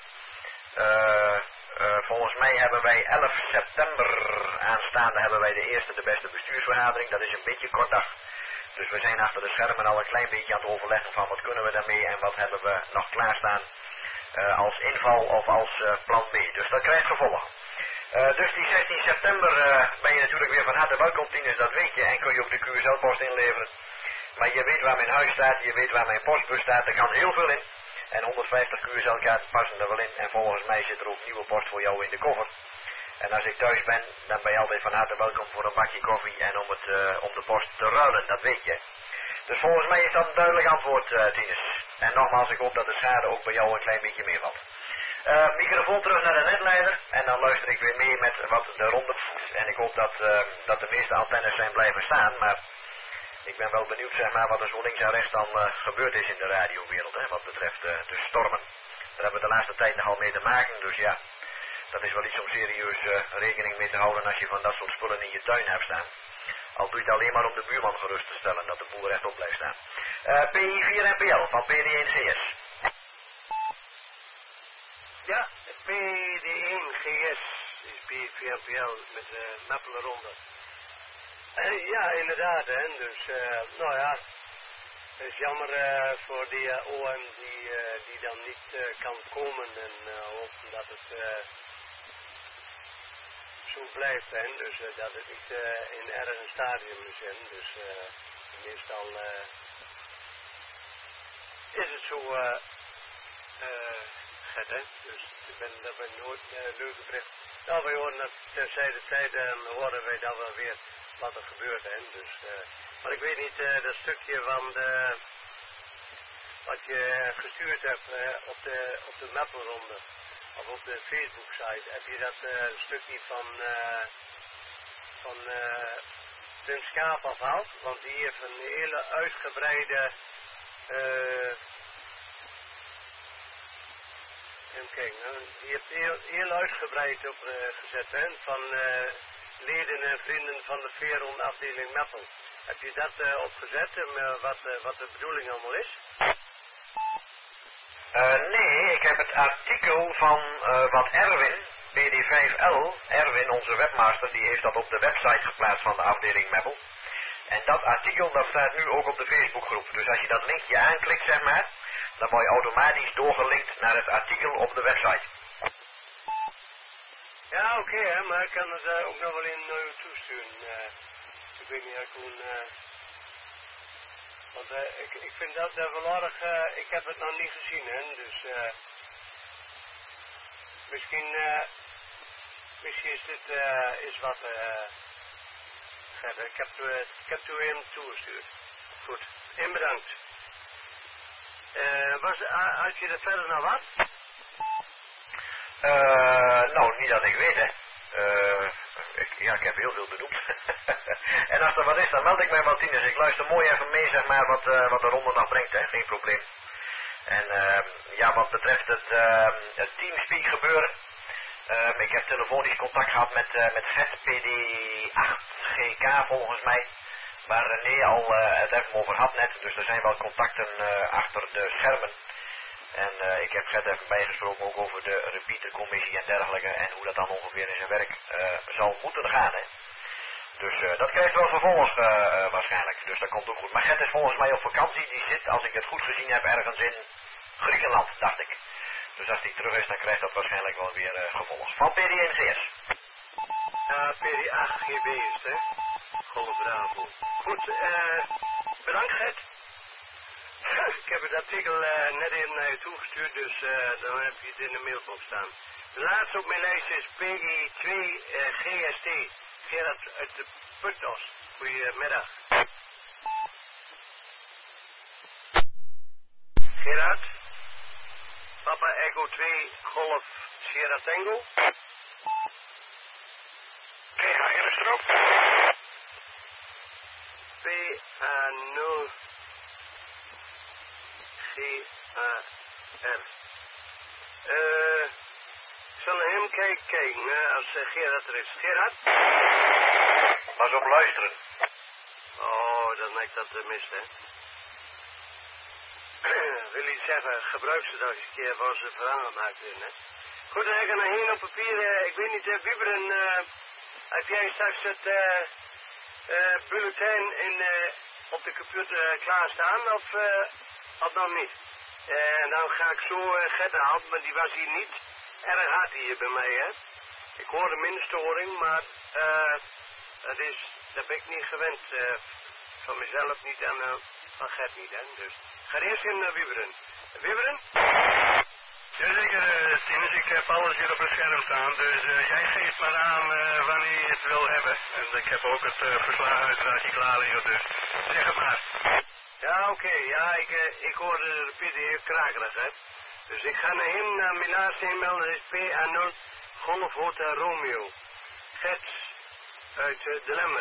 uh, uh, volgens mij hebben wij elf september aanstaande hebben wij de eerste de beste bestuursvergadering. Dat is een beetje kort dag. Dus we zijn achter de schermen al een klein beetje aan het overleggen van wat kunnen we daarmee en wat hebben we nog klaarstaan. Uh, als inval of als uh, plan B. Dus dat krijgt gevolgen. Uh, dus die zestien september uh, ben je natuurlijk weer van harte welkom, Tinus, dat weet je. En kun je ook de Q S L-post inleveren. Maar je weet waar mijn huis staat, je weet waar mijn postbus staat. Er kan heel veel in. En honderdvijftig Q S L-kaarten passen er wel in. En volgens mij zit er ook nieuwe post voor jou in de koffer. En als ik thuis ben, dan ben je altijd van harte welkom voor een bakje koffie en om, het, uh, om de post te ruilen, dat weet je. Dus volgens mij is dat een duidelijk antwoord, uh, Tinus. En nogmaals, ik hoop dat de schade ook bij jou een klein beetje meevalt. Uh, microfoon terug naar de netleider en dan luister ik weer mee met wat de ronde voert. En ik hoop dat, uh, dat de meeste antennes zijn blijven staan, maar ik ben wel benieuwd, zeg maar, wat er zo links en rechts dan uh, gebeurd is in de radiowereld, hè, wat betreft uh, de stormen. Daar hebben we de laatste tijd nogal mee te maken, dus ja, dat is wel iets om serieus uh, rekening mee te houden als je van dat soort spullen in je tuin hebt staan. Al doe je het alleen maar om de buurman gerust te stellen, dat de boel rechtop blijft staan. Uh, P I vier N P L van P D één C S. Ja, P D één G S, dus P I vier N P L met de uh, Meppel eronder. Uh, ja, inderdaad, hè. Dus, uh, nou ja, het is jammer uh, voor die uh, O M die, uh, die dan niet uh, kan komen en uh, hopen dat het uh, zo blijft, hè. Dus uh, dat het niet uh, in erg een stadium is, hè. Dus uh, meestal uh, is het zo uh, uh, Gert, hè. Dus ik ben, dat ben nooit uh, leuke bericht. Nou, wij horen dat terzijde de tijd en horen wij dan wel weer wat er gebeurt, hè. Dus, uh, maar ik weet niet, uh, dat stukje van de, wat je gestuurd hebt uh, op de, op de Meppelronde, of op de Facebook-site, heb je dat uh, stukje van, uh, van uh, Wim Schaap afhaald? Want die heeft een hele uitgebreide, uh, even kijken, die heeft heel, heel uitgebreid op uh, gezet, hè, van uh, leden en vrienden van de Veerronde afdeling Meppel. Heb je dat uh, opgezet, uh, wat, uh, wat de bedoeling allemaal is? Uh, nee, ik heb het artikel van uh, wat Erwin, B D vijf L, Erwin, onze webmaster, die heeft dat op de website geplaatst van de afdeling Meppel. En dat artikel, dat staat nu ook op de Facebookgroep. Dus als je dat linkje aanklikt, zeg maar, dan word je automatisch doorgelinkt naar het artikel op de website. Ja, oké, okay, hè, maar ik kan het uh, ook nog wel in naar u toesturen. Uh, ik weet niet, ik hoe... Uh, want uh, ik, ik vind dat uh, wel erg... Uh, ik heb het nog niet gezien, hè, dus... Uh, misschien... Uh, misschien is dit uh, is wat... Uh, Gert, ik heb, uh, ik heb toen hem toegestuurd. Goed, en bedankt. Uh, was, uh, had je er verder nog wat? Uh, nou, niet dat ik weet, hè. Uh, ik, ja, ik heb heel veel bedoeld. En als er wat is, dan meld ik mij wel tien. Dus ik luister mooi even mee, zeg maar, wat, uh, wat de ronde nog brengt, hè. Geen probleem. En uh, ja, wat betreft het, uh, het Teamspeak gebeuren. Uh, ik heb telefonisch contact gehad met, uh, met Gert P D acht G K volgens mij. Waar René al uh, het even over had net. Dus er zijn wel contacten uh, achter de schermen. En uh, ik heb Gert even bijgesproken ook over de repeatercommissie en dergelijke. En hoe dat dan ongeveer in zijn werk uh, zal moeten gaan. Hè. Dus uh, dat krijgt wel vervolgens uh, uh, waarschijnlijk. Dus dat komt ook goed. Maar Gert is volgens mij op vakantie. Die zit, als ik het goed gezien heb, ergens in Griekenland, dacht ik. Dus als hij terug is, dan krijgt dat waarschijnlijk wel weer uh, gevolg. Van P D N C S. Ja, P D acht G B is het, hè? Golf Bravo. Goed, uh, bedankt Gert. Ik heb het artikel uh, net even naar je toegestuurd, dus uh, dan heb je het in de mailbox staan. De laatste op mijn lijst is P G twee uh, G S T. Gerard uit de Putos. Goedemiddag. Gerard? Papa Echo twee Golf Sierra Tango. Oké, okay, ga je rustig op. P A nul G A R. Uh, ik zal naar hem kijken, kijken uh, als uh, Gerard er is. Gerard? Maar op luisteren. Oh, dan lijkt dat de mist, hè. Wil je zeggen, gebruik ze dat eens een keer waar ze verhaal maakt in, hè. Goed, dan heb ik er nog één op papier. Uh, ik weet niet, uh, Wieberen, uh, heb jij straks het uh, uh, bulletin in, uh, op de computer uh, klaarstaan of, uh, of nog niet? Uh, en dan ga ik zo uh, Gert halen, maar die was hier niet erg hard hier bij mij, hè. Ik hoorde minder storing, maar uh, dat, is, dat ben ik niet gewend. Uh, van mezelf niet en uh, van Gert niet, hè. Dus ga eerst in naar uh, Wieberen. Wieberen? Jazeker, uh, Tinus, ik heb alles hier op het scherm staan, dus uh, jij geeft maar aan uh, wanneer je het wil hebben. En ik heb ook het uh, verslag uiteraard hier klaar liggen, dus zeg het maar. Ja, oké, okay. ja, ik, uh, ik hoorde de repeater krakerig, hè. Dus ik ga naar hem, naar mijn laatste e-mail, dat is P A nul Golf Hotel Romeo. Gert uit uh, de Lemmer.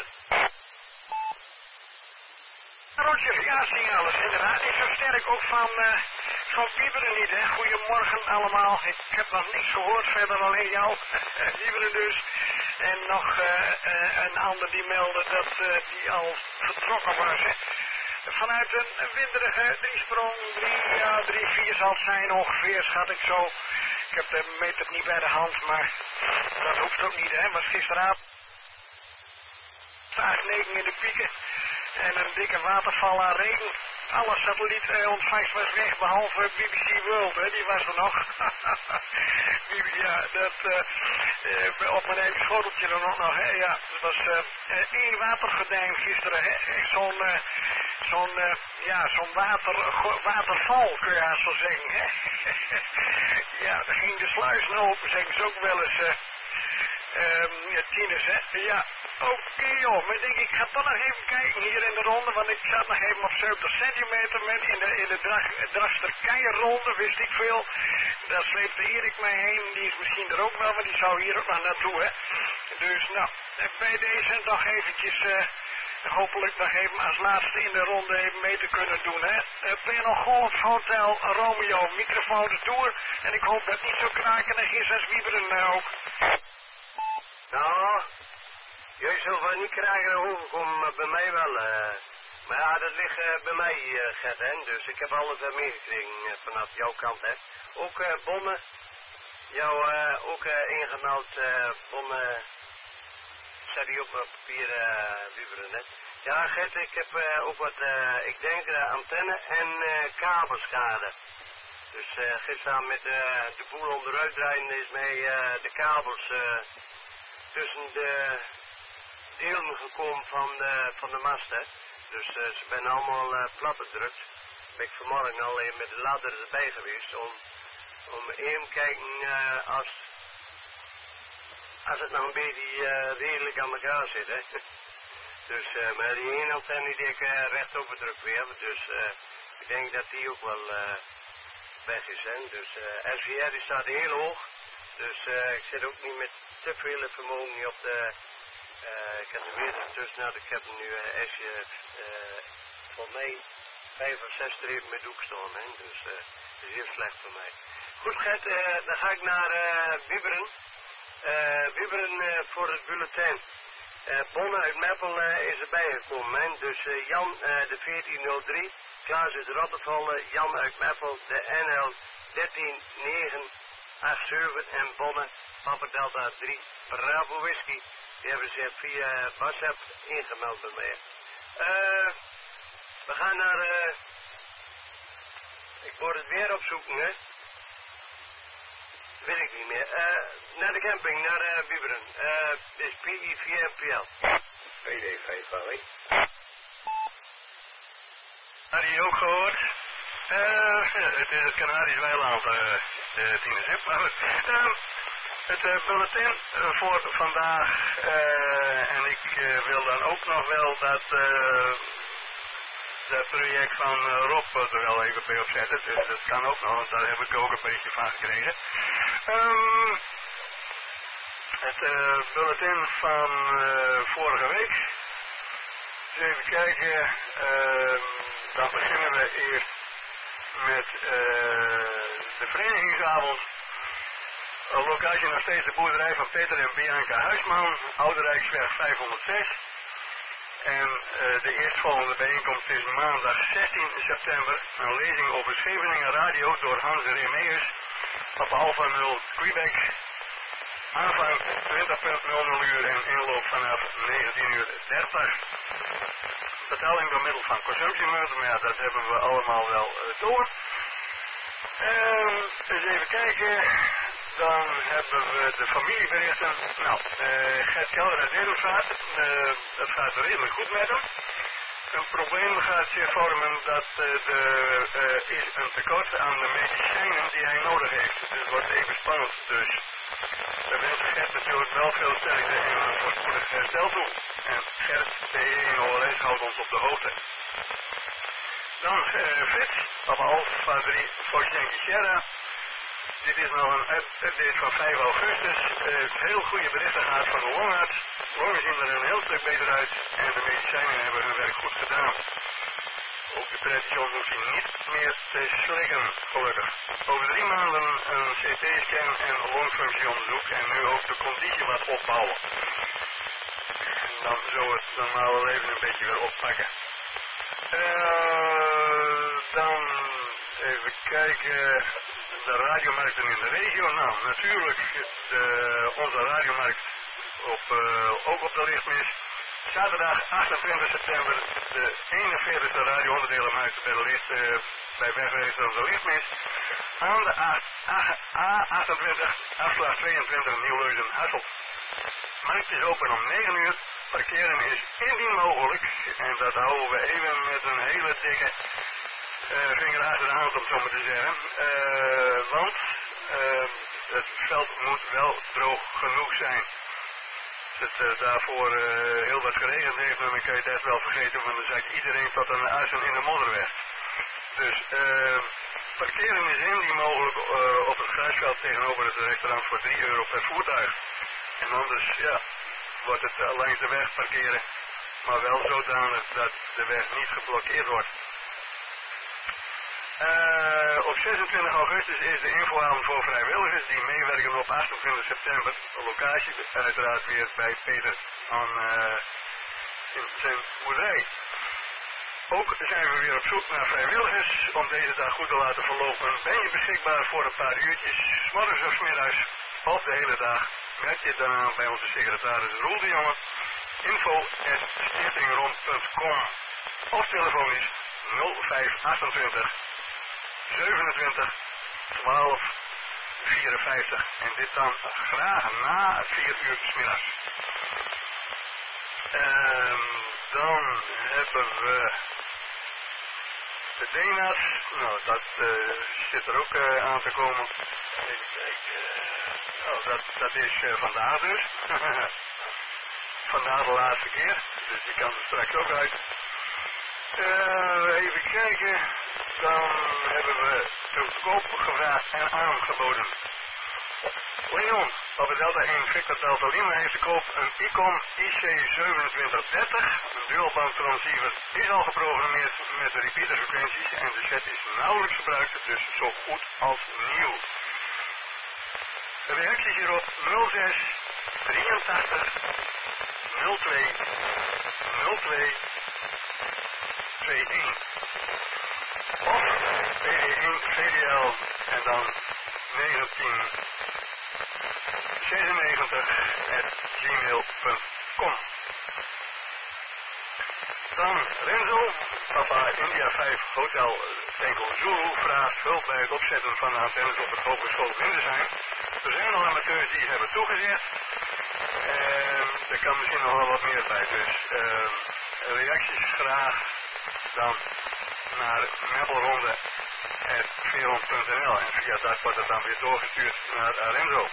Roger, ja, zie alles, inderdaad. Ik zo sterk ook van, uh, van Wieberen niet, hè. Goedemorgen allemaal. Ik heb nog niks gehoord, verder alleen jou. Wieberen dus. En nog uh, uh, een ander die meldde dat uh, die al vertrokken was, hè. Vanuit een, een winderige driesprong, drie, ja, drie, vier zal het zijn ongeveer, schat ik zo. Ik heb de meter niet bij de hand, maar dat hoeft ook niet, hè. Was gisteravond acht, negen in de pieken. En een dikke waterval aan regen. alle satellietontvangst was weg, behalve B B C World, hè, die was er nog. Ja, dat, uh, uh, op mijn eigen schoteltje er nog, nog, hè, ja. Dat was uh, één watergordijn gisteren, hè. Echt zo'n, uh, zo'n, uh, ja, zo'n water, waterval, kun je haast wel zeggen, hè. Ja, daar ging de sluis naar open, zeggen ze ook wel eens, uh, Um, ja, tieners, hè? Ja, oké okay, joh, maar ik denk, ik ga toch nog even kijken hier in de ronde, want ik zat nog even op zeventig centimeter met in de, in de drag, Dragsterkeienronde, wist ik veel. Daar sleepte Erik mij heen, die is misschien er ook wel, maar die zou hier ook nog naartoe, hè. Dus, nou, bij deze nog eventjes, uh, hopelijk nog even als laatste in de ronde even mee te kunnen doen, hè. Uh, Panel Golf Hotel Romeo, microfoon de Tour, en ik hoop dat het niet zo krakenig is als Wieberen uh, ook. Nou, jullie zullen wel niet krijgen overkomen, bij mij wel. Uh, maar ja, dat ligt uh, bij mij, uh, Gert, hè. Dus ik heb alles uh, meegekregen uh, vanaf jouw kant, hè. Ook uh, Bonne, jou uh, ook uh, ingemeld, uh, Bonne, zet die op uh, papier, uh, Wieberen, hè. Ja, Gert, ik heb uh, ook wat, uh, ik denk uh, antenne en uh, kabelschade. Dus uh, gisteren met uh, de boel onderuit rijden is mij uh, de kabels uh, tussen de delen gekomen van de, van de mast, hè. Dus uh, ze zijn allemaal uh, plat gedrukt. Ben ik vanmorgen alleen met de ladder erbij geweest om, om even kijken uh, als, als het nog een beetje uh, redelijk aan elkaar zit, hè. Dus uh, maar die ene antenne die ik uh, rechtop gedrukt weer, dus uh, ik denk dat die ook wel uh, weg is, hè. Dus uh, S V R die staat heel hoog. Dus uh, ik zit ook niet met te veel vermogen op de, uh, ik heb er weer ertussen, nou, ik heb nu uh, S je, uh, voor mij vijf of zes strepen met doek staan, hè. Dus uh, dat is heel slecht voor mij. Goed, Gert, uh, dan ga ik naar uh, Wieberen. Uh, Wieberen uh, voor het bulletin. Uh, Bonne uit Meppel uh, is erbij gekomen, hè. Dus uh, Jan uh, de veertien nul drie, Klaas uit Rottevallen, Jan uit Meppel, de N L dertien negen acht zeven en Bonne, Papa Delta drie, Bravo Whisky. Die hebben zich via WhatsApp ingemeld bij mij. Uh, we gaan naar, uh, ik moet het weer opzoeken, hè. Weet ik niet meer. Uh, naar de camping, naar uh, Wieberen. Uh, is P I vier M P L. V D vijf H W. Had je ook gehoord? Uh, het is het Canarisch weiland, uh, uh, tieners. Maar goed. Uh, het uh, bulletin uh, voor vandaag. Uh, en ik uh, wil dan ook nog wel dat... Uh, dat project van uh, Rob er wel even bij opzetten. Dus dat kan ook nog, want daar heb ik ook een beetje van gekregen. Um, het uh, bulletin van uh, vorige week. Dus even kijken. Uh, dan beginnen we eerst met uh, de verenigingsavond. Een locatie nog steeds de boerderij van Peter en Bianca Huisman. Ouderijksweg vijfhonderdzes. En uh, de eerstvolgende bijeenkomst is maandag zestien september. Een lezing over Scheveningen Radio door Hans Remeus op Alpha nul Quebec. Aanvang twintig nul uur en inloop vanaf negentien uur dertig. Betaling door middel van consumptiemunt, maar ja, dat hebben we allemaal wel uh, door. Um, eens even kijken. Dan hebben we de familieberichten. Nou, uh, Gert Kelder uit Edelvaart. Uh, het gaat redelijk goed met hem. Een probleem gaat zich vormen dat uh, er uh, is een tekort aan de medicijnen die hij nodig heeft. Dus het wordt even spannend. Dus we wensen Gert natuurlijk wel veel sterkte en een voorspoedig herstel toe. En Gert, de heer in O L S, houdt ons op de hoogte. Dan uh, Frits, op Alpha drie voor Yankee Sierra. Dit is nog een update van vijf augustus. Uh, heel goede berichten gehad van de longarts. Longen zien er een heel stuk beter uit en de medicijnen hebben hun werk goed gedaan. Ook de tradition hoeft hij niet meer te slikken, gelukkig. Over drie maanden een C T-scan en longfunctieonderzoek en nu ook de conditie wat opbouwen. En dan zullen we het normale leven een beetje weer oppakken. Uh, dan even kijken. De radiomarkten in de regio. Nou, natuurlijk de, onze radiomarkt op, uh, ook op de lichtmis. Zaterdag achtentwintig september, de eenenveertigste radioonderdelen uit bij de licht, uh, bij wegwezen op de lichtmis. Aan de A achtentwintig, afslag tweeëntwintig, Nieuw-Leuzen-Hasselt. Markt is open om negen uur. Parkeren is indien mogelijk. En dat houden we even met een hele dikke uh, vinger achter de hand, om het zo maar te zeggen. Uh, want uh, het veld moet wel droog genoeg zijn. Als het uh, daarvoor uh, heel wat geregend heeft, dan kan je het echt wel vergeten, want dan zakt iedereen tot een uisen in de modder weg. Dus uh, parkeren is indien mogelijk uh, op het grasveld tegenover het restaurant voor drie euro per voertuig. En anders, ja, wordt het uh, langs de weg parkeren, maar wel zodanig dat de weg niet geblokkeerd wordt. Uh, op zesentwintig augustus is de infoavond voor vrijwilligers die meewerken op achtentwintig september. De locatie uiteraard weer bij Peter aan uh, in zijn boerderij. Ook zijn we weer op zoek naar vrijwilligers om deze dag goed te laten verlopen. Ben je beschikbaar voor een paar uurtjes, 's morgens of 's middags, of de hele dag, meld je dan aan bij onze secretaris Roel de Jonge. info at stichtingrond punt com of telefonisch nul vijf achtentwintig zevenentwintig twaalf vierenvijftig en dit dan graag na vier uur 's middags. Um, dan hebben we de D N A S, nou dat uh, zit er ook uh, aan te komen. Even kijken, oh, dat, dat is uh, vandaag dus. Vandaag de laatste keer, dus die kan er straks ook uit. Uh, even kijken, dan hebben we te koop gevraagd en aangeboden. Leon, Papa Delta één Victor Delta Lima heeft te koop een Icon I C zevenentwintig dertig. Een dualband transceiver is al geprogrammeerd met de repeaterfrequenties en de set is nauwelijks gebruikt, dus zo goed als nieuw. Reacties hierop nul zes drieëntachtig nul twee nul twee tweeëntig of P D één V D L en dan negentien zesennegentig at gmail punt com. Dan Renzo, Papa India vijf Hotel Tango Zulu vraagt hulp bij het opzetten van de antennes op het Hogeschool Windesheim. Er zijn nog amateurs die hebben toegezegd. En er kan misschien nog wel wat meer bij, dus uh, reacties graag dan naar mebbelronde at veerhond punt n l en via dat wordt het dan weer doorgestuurd naar Renzo.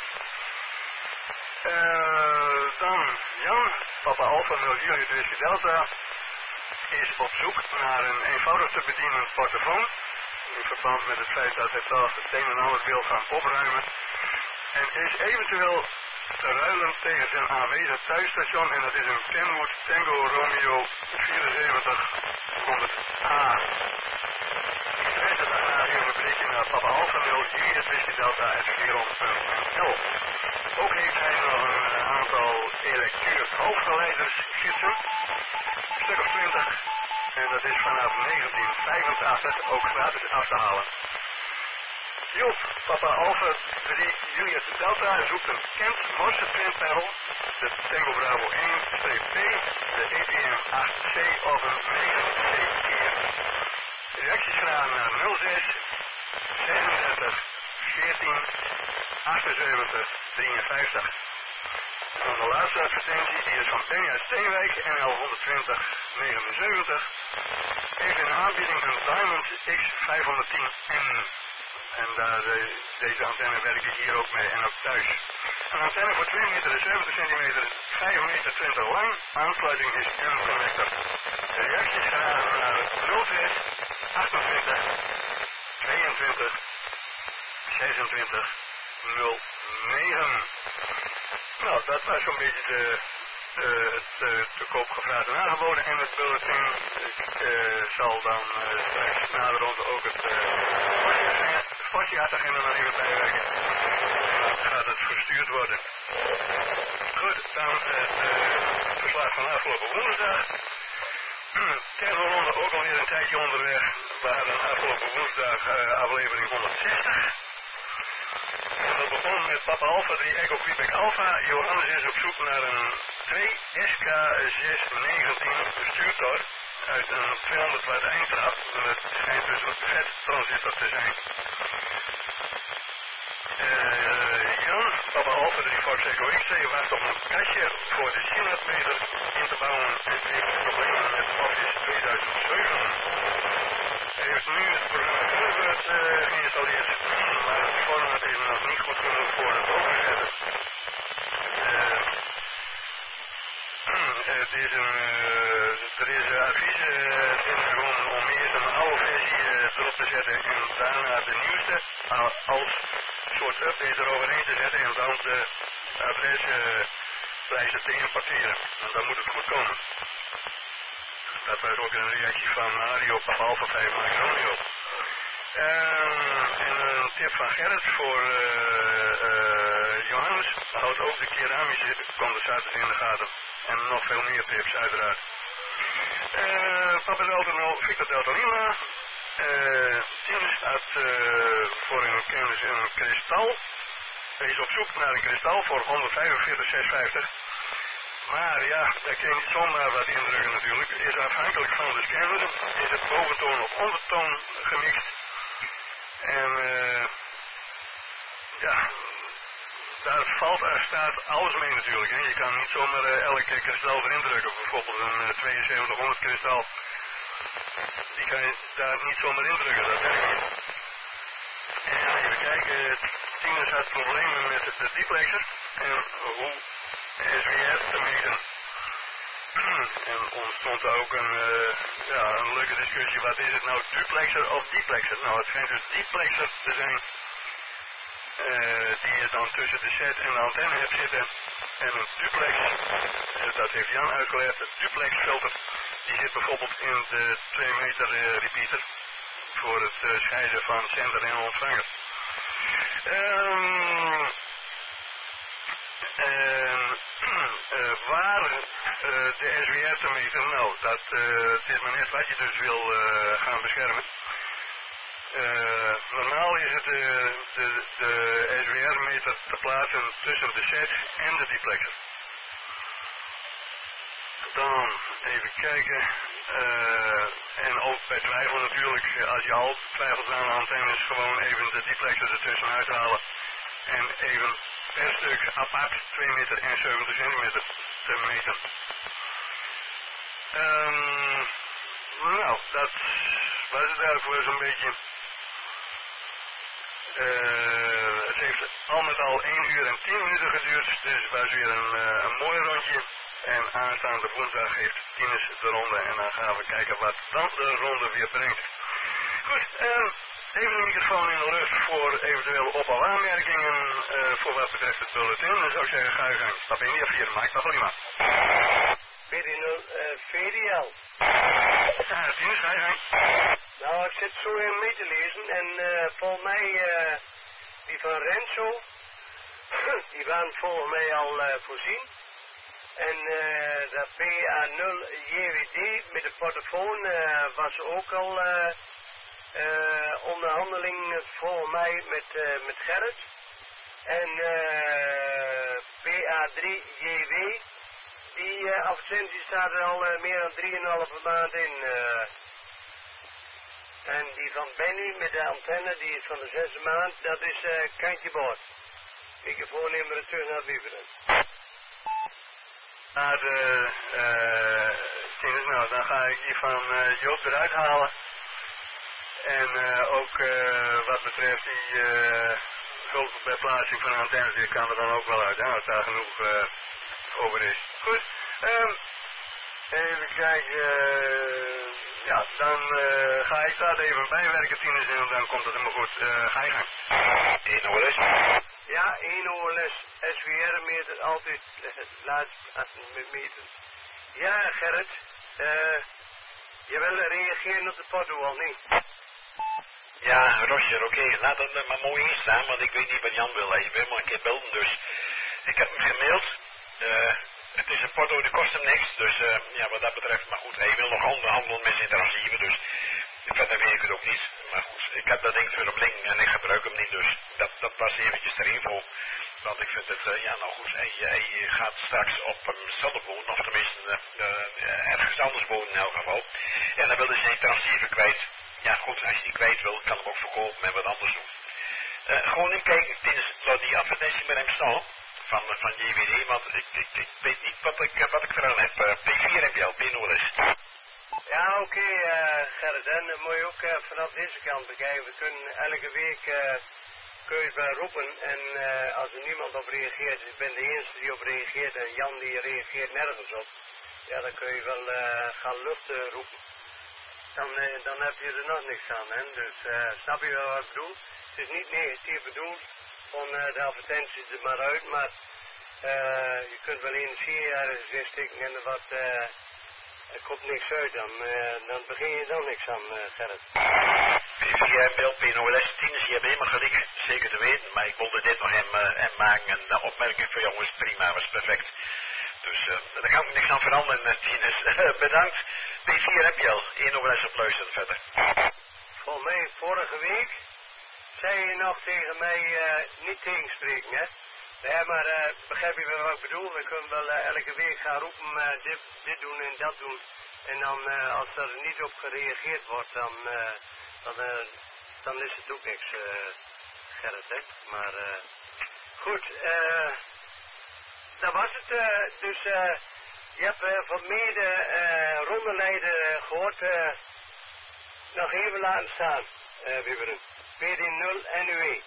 Uh, dan Jan, Papa Alpha nul Julius Whiskey Delta, is op zoek naar een eenvoudig te bedienen portofoon. In verband met het feit dat hij zelf het een en ander wil gaan opruimen. En is eventueel te ruilen tegen zijn aanwezig thuisstation. En dat is een Kenwood Tango Romeo vierenzeventig honderd A. Ik dat graag even een berichtje naar Papa Alpha nul Julius Whiskey Delta at veerhond punt n l. Ook heeft hij nog een uh, aantal elektuur hoofdgeleiders gidsen. Een stuk of twintig. En dat is vanaf negentien vijfentachtig ook gratis af te halen. Joep, Papa Alpha drie Juliet Delta zoekt een Kent Morse printpanel, de Tango Bravo één P, de E T M acht C of een negen C keer. Reacties graag naar nul zes zesendertig veertien achtenzeventig drieënvijftig. En dan de laatste advertentie, die is van Benja Steenwijk, N L honderdtwintig negenenzeventig. Heeft in aanbieding een Diamond X vijfhonderdtien N. En daar de, deze antenne werk ik hier ook mee en ook thuis. Een antenne voor twee meter zeventig centimeter, vijf meter twintig lang. Aansluiting is M-connector. De reacties gaan naar nul zes achtentwintig tweeëntwintig zesentwintig nul negen. Nou, dat was zo'n beetje de, uh, het uh, te koop gevraagd en aangeboden. En het bulletin, ik uh, zal dan uh, straks naderhand ook het uh, sportjaaragenda dan even bijwerken. En dan gaat het verstuurd worden. Goed, dan het uh, verslag van afgelopen woensdag. Kervelronde ook alweer een tijdje onderweg. We hadden afgelopen woensdag uh, aflevering honderdzestig. En dat begon met met Papa Alpha drie Echo Quebec Alpha. Johannes is op zoek naar een twee S K zes negentien stuurtor uit een tweehonderd watt eindtrap. Het schijnt dus een vet-transistor te zijn. Uh, Jan, Papa Alpha drie Fox Echo X twee wacht op een kastje voor de synapmeter in te bouwen en heeft problemen met Office tweeduizend zeven. Hij heeft nu het programma Thunderbird uh, geïnstalleerd, maar het format is nog niet goed genoeg voor het overzetten. Uh, het is een, uh, er is een advies uh, gewoon om eerst een oude versie uh, erop te zetten en daarna de nieuwste uh, als soort update eroverheen te zetten en dan de adreslijsten uh, te importeren. En dan moet het goed komen. Dat was ook een reactie van Mario op Alpha vijf Mike Romeo. Uh, en een tip van Gerrit voor uh, uh, Johannes. Houdt ook de keramische condensators in de gaten. En nog veel meer tips uiteraard. Uh, Papa Delta Victor Delta Lima. Uh, Tien staat uh, voor een kennis een kristal. Hij is op zoek naar een kristal voor honderdvijfenveertig zeshonderdvijftig. Maar ja, daar kun je niet zomaar wat indrukken natuurlijk. Het is afhankelijk van de scanner. Is het boventoon of ondertoon gemixt. En uh, ja, daar valt er staat alles mee natuurlijk. Hè. Je kan niet zomaar uh, elke kristal erin drukken. Bijvoorbeeld een uh, tweeënzeventighonderd kristal. Die kan je daar niet zomaar indrukken, dat werkt niet. En even kijken, Tinus had problemen met de duplexer. En hoe S W R te meten. En ontstond er ook een, uh, ja, een leuke discussie. Wat is het nou, duplexer of diplexer? Nou, het schijnt dus diplexer te zijn. Uh, die je dan tussen de set en de antenne hebt zitten. En een duplex, uh, dat heeft Jan uitgelegd, het duplex filter, die zit bijvoorbeeld in de twee meter uh, repeater. Voor het uh, scheiden van zender en ontvanger. Um, Uh, uh, waar uh, de S W R te meten, nou, dat uh, het is maar net wat je dus wil uh, gaan beschermen. Uh, normaal is het uh, de, de S W R-meter te plaatsen tussen de set en de duplexer. Dan even kijken. Uh, en ook bij twijfel natuurlijk, als je al twijfelt aan de antennes, gewoon even de duplexer ertussen uithalen. En even per stuk apart twee meter en zeventig centimeter te meten. Um, nou, dat was het daarvoor zo'n beetje. Uh, het heeft al met al één uur en tien minuten geduurd, dus het was weer een, uh, een mooi rondje. En aanstaande woensdag heeft Tinus de ronde en dan gaan we kijken wat dan de ronde weer brengt. Goed, um, even de microfoon in de lucht voor eventuele op- of aanmerkingen uh, voor wat betreft het bulletin. Dan zou ik zeggen, ga je gang. Stap in hier vier, Mike Paglima. veertien nul V D L. Ja, Tinus, ga je gang. Nou, ik zit zo in mee te lezen en uh, volgens mij, uh, die van Renzo, die waren volgens mij al uh, voorzien. En uh, dat P A nul J W D met de portofoon uh, was ook al uh, uh, onderhandeling volgens mij met, uh, met Gerrit. En uh, P A drie J W, die uh, advertentie staat er al uh, meer dan drieënhalve maand in. Uh. En die van Benny met de antenne, die is van de zesde maand, dat is uh, kantje boord. Microfoon nemen we terug naar Wieberen. Naar de, uh, nou, dan ga ik die van uh, Joop eruit halen. En uh, ook uh, wat betreft die uh, hulp bij plaatsing van antennes, die kan er dan ook wel uit, hè, als daar genoeg uh, over is. Goed, um, even kijken, uh, ja, dan uh, ga ik dat even bijwerken, Tinus, en dan komt het helemaal goed. Uh, ga je gang. één O L S. Ja, één O L S, S W R-meter, altijd laat meten. Ja, Gerrit, uh, je wil reageren op de porto al niet? Ja, Roger, oké, okay. Laat het maar mooi instaan, want ik weet niet wat Jan wil. Hij wil maar een keer belden, dus ik heb hem gemaild. Uh, het is een porto, die kost hem niks, dus uh, ja, wat dat betreft, maar goed, hij wil nog onderhandelen met zijn transceiver, dus verder weet ik het ook niet. Maar goed, ik heb dat ding weer op link en ik gebruik hem niet, dus dat, dat was eventjes ter info. Want ik vind het, uh, ja nou goed, hij, hij gaat straks op hemzelf wonen, of tenminste uh, uh, ergens anders wonen in elk geval. En dan wil hij zijn transceiver kwijt. Ja goed, als je die kwijt wil, kan hem ook verkopen en wat anders doen. Uh, gewoon in kijken, Tinus, laat die advertentie met hem staan. Van, van J W D, want ik, ik, ik weet niet wat ik, wat ik vooral heb. Uh, P vier heb je al, P nul is. Ja, oké, okay, uh, Gerrit, en dan moet je ook uh, vanaf deze kant bekijken. We kunnen elke week uh, kun je bij roepen en uh, als er niemand op reageert, dus ik ben de eerste die op reageert en Jan die reageert nergens op, ja, dan kun je wel uh, gaan luchten roepen. Dan, uh, dan heb je er nog niks aan, hè. Dus uh, snap je wel wat ik bedoel? Het is niet negatief bedoeld van uh, de advertenties er maar uit, maar uh, je kunt wel energie ergens insteken en er wat... Uh, Er komt niks uit, dan, uh, dan begin je dan niks aan, uh, Gerrit. P vier M L, P N O L S, Tinus, je hebt helemaal gelijk, zeker te weten, maar ik wilde dit nog hem, uh, hem maken en de opmerking voor jou was prima, was perfect. Dus uh, daar kan ik niks aan veranderen, uh, Tinus. Bedankt. P vier M L, P N O L S op luisteren verder. Volgens mij, vorige week, zei je nog tegen mij, uh, niet tegenspreken, hè? Nee, maar uh, begrijp je wel wat ik bedoel? We kunnen wel uh, elke week gaan roepen, uh, dit, dit doen en dat doen. En dan, uh, als er niet op gereageerd wordt, dan, uh, dan, uh, dan is het ook niks, uh, Gerrit, hè. Maar uh, goed, uh, dat was het. Uh, dus uh, je hebt uh, van mede uh, rondeleider gehoord, uh, nog even laten staan, uh, Wibberen. P D nul N U E.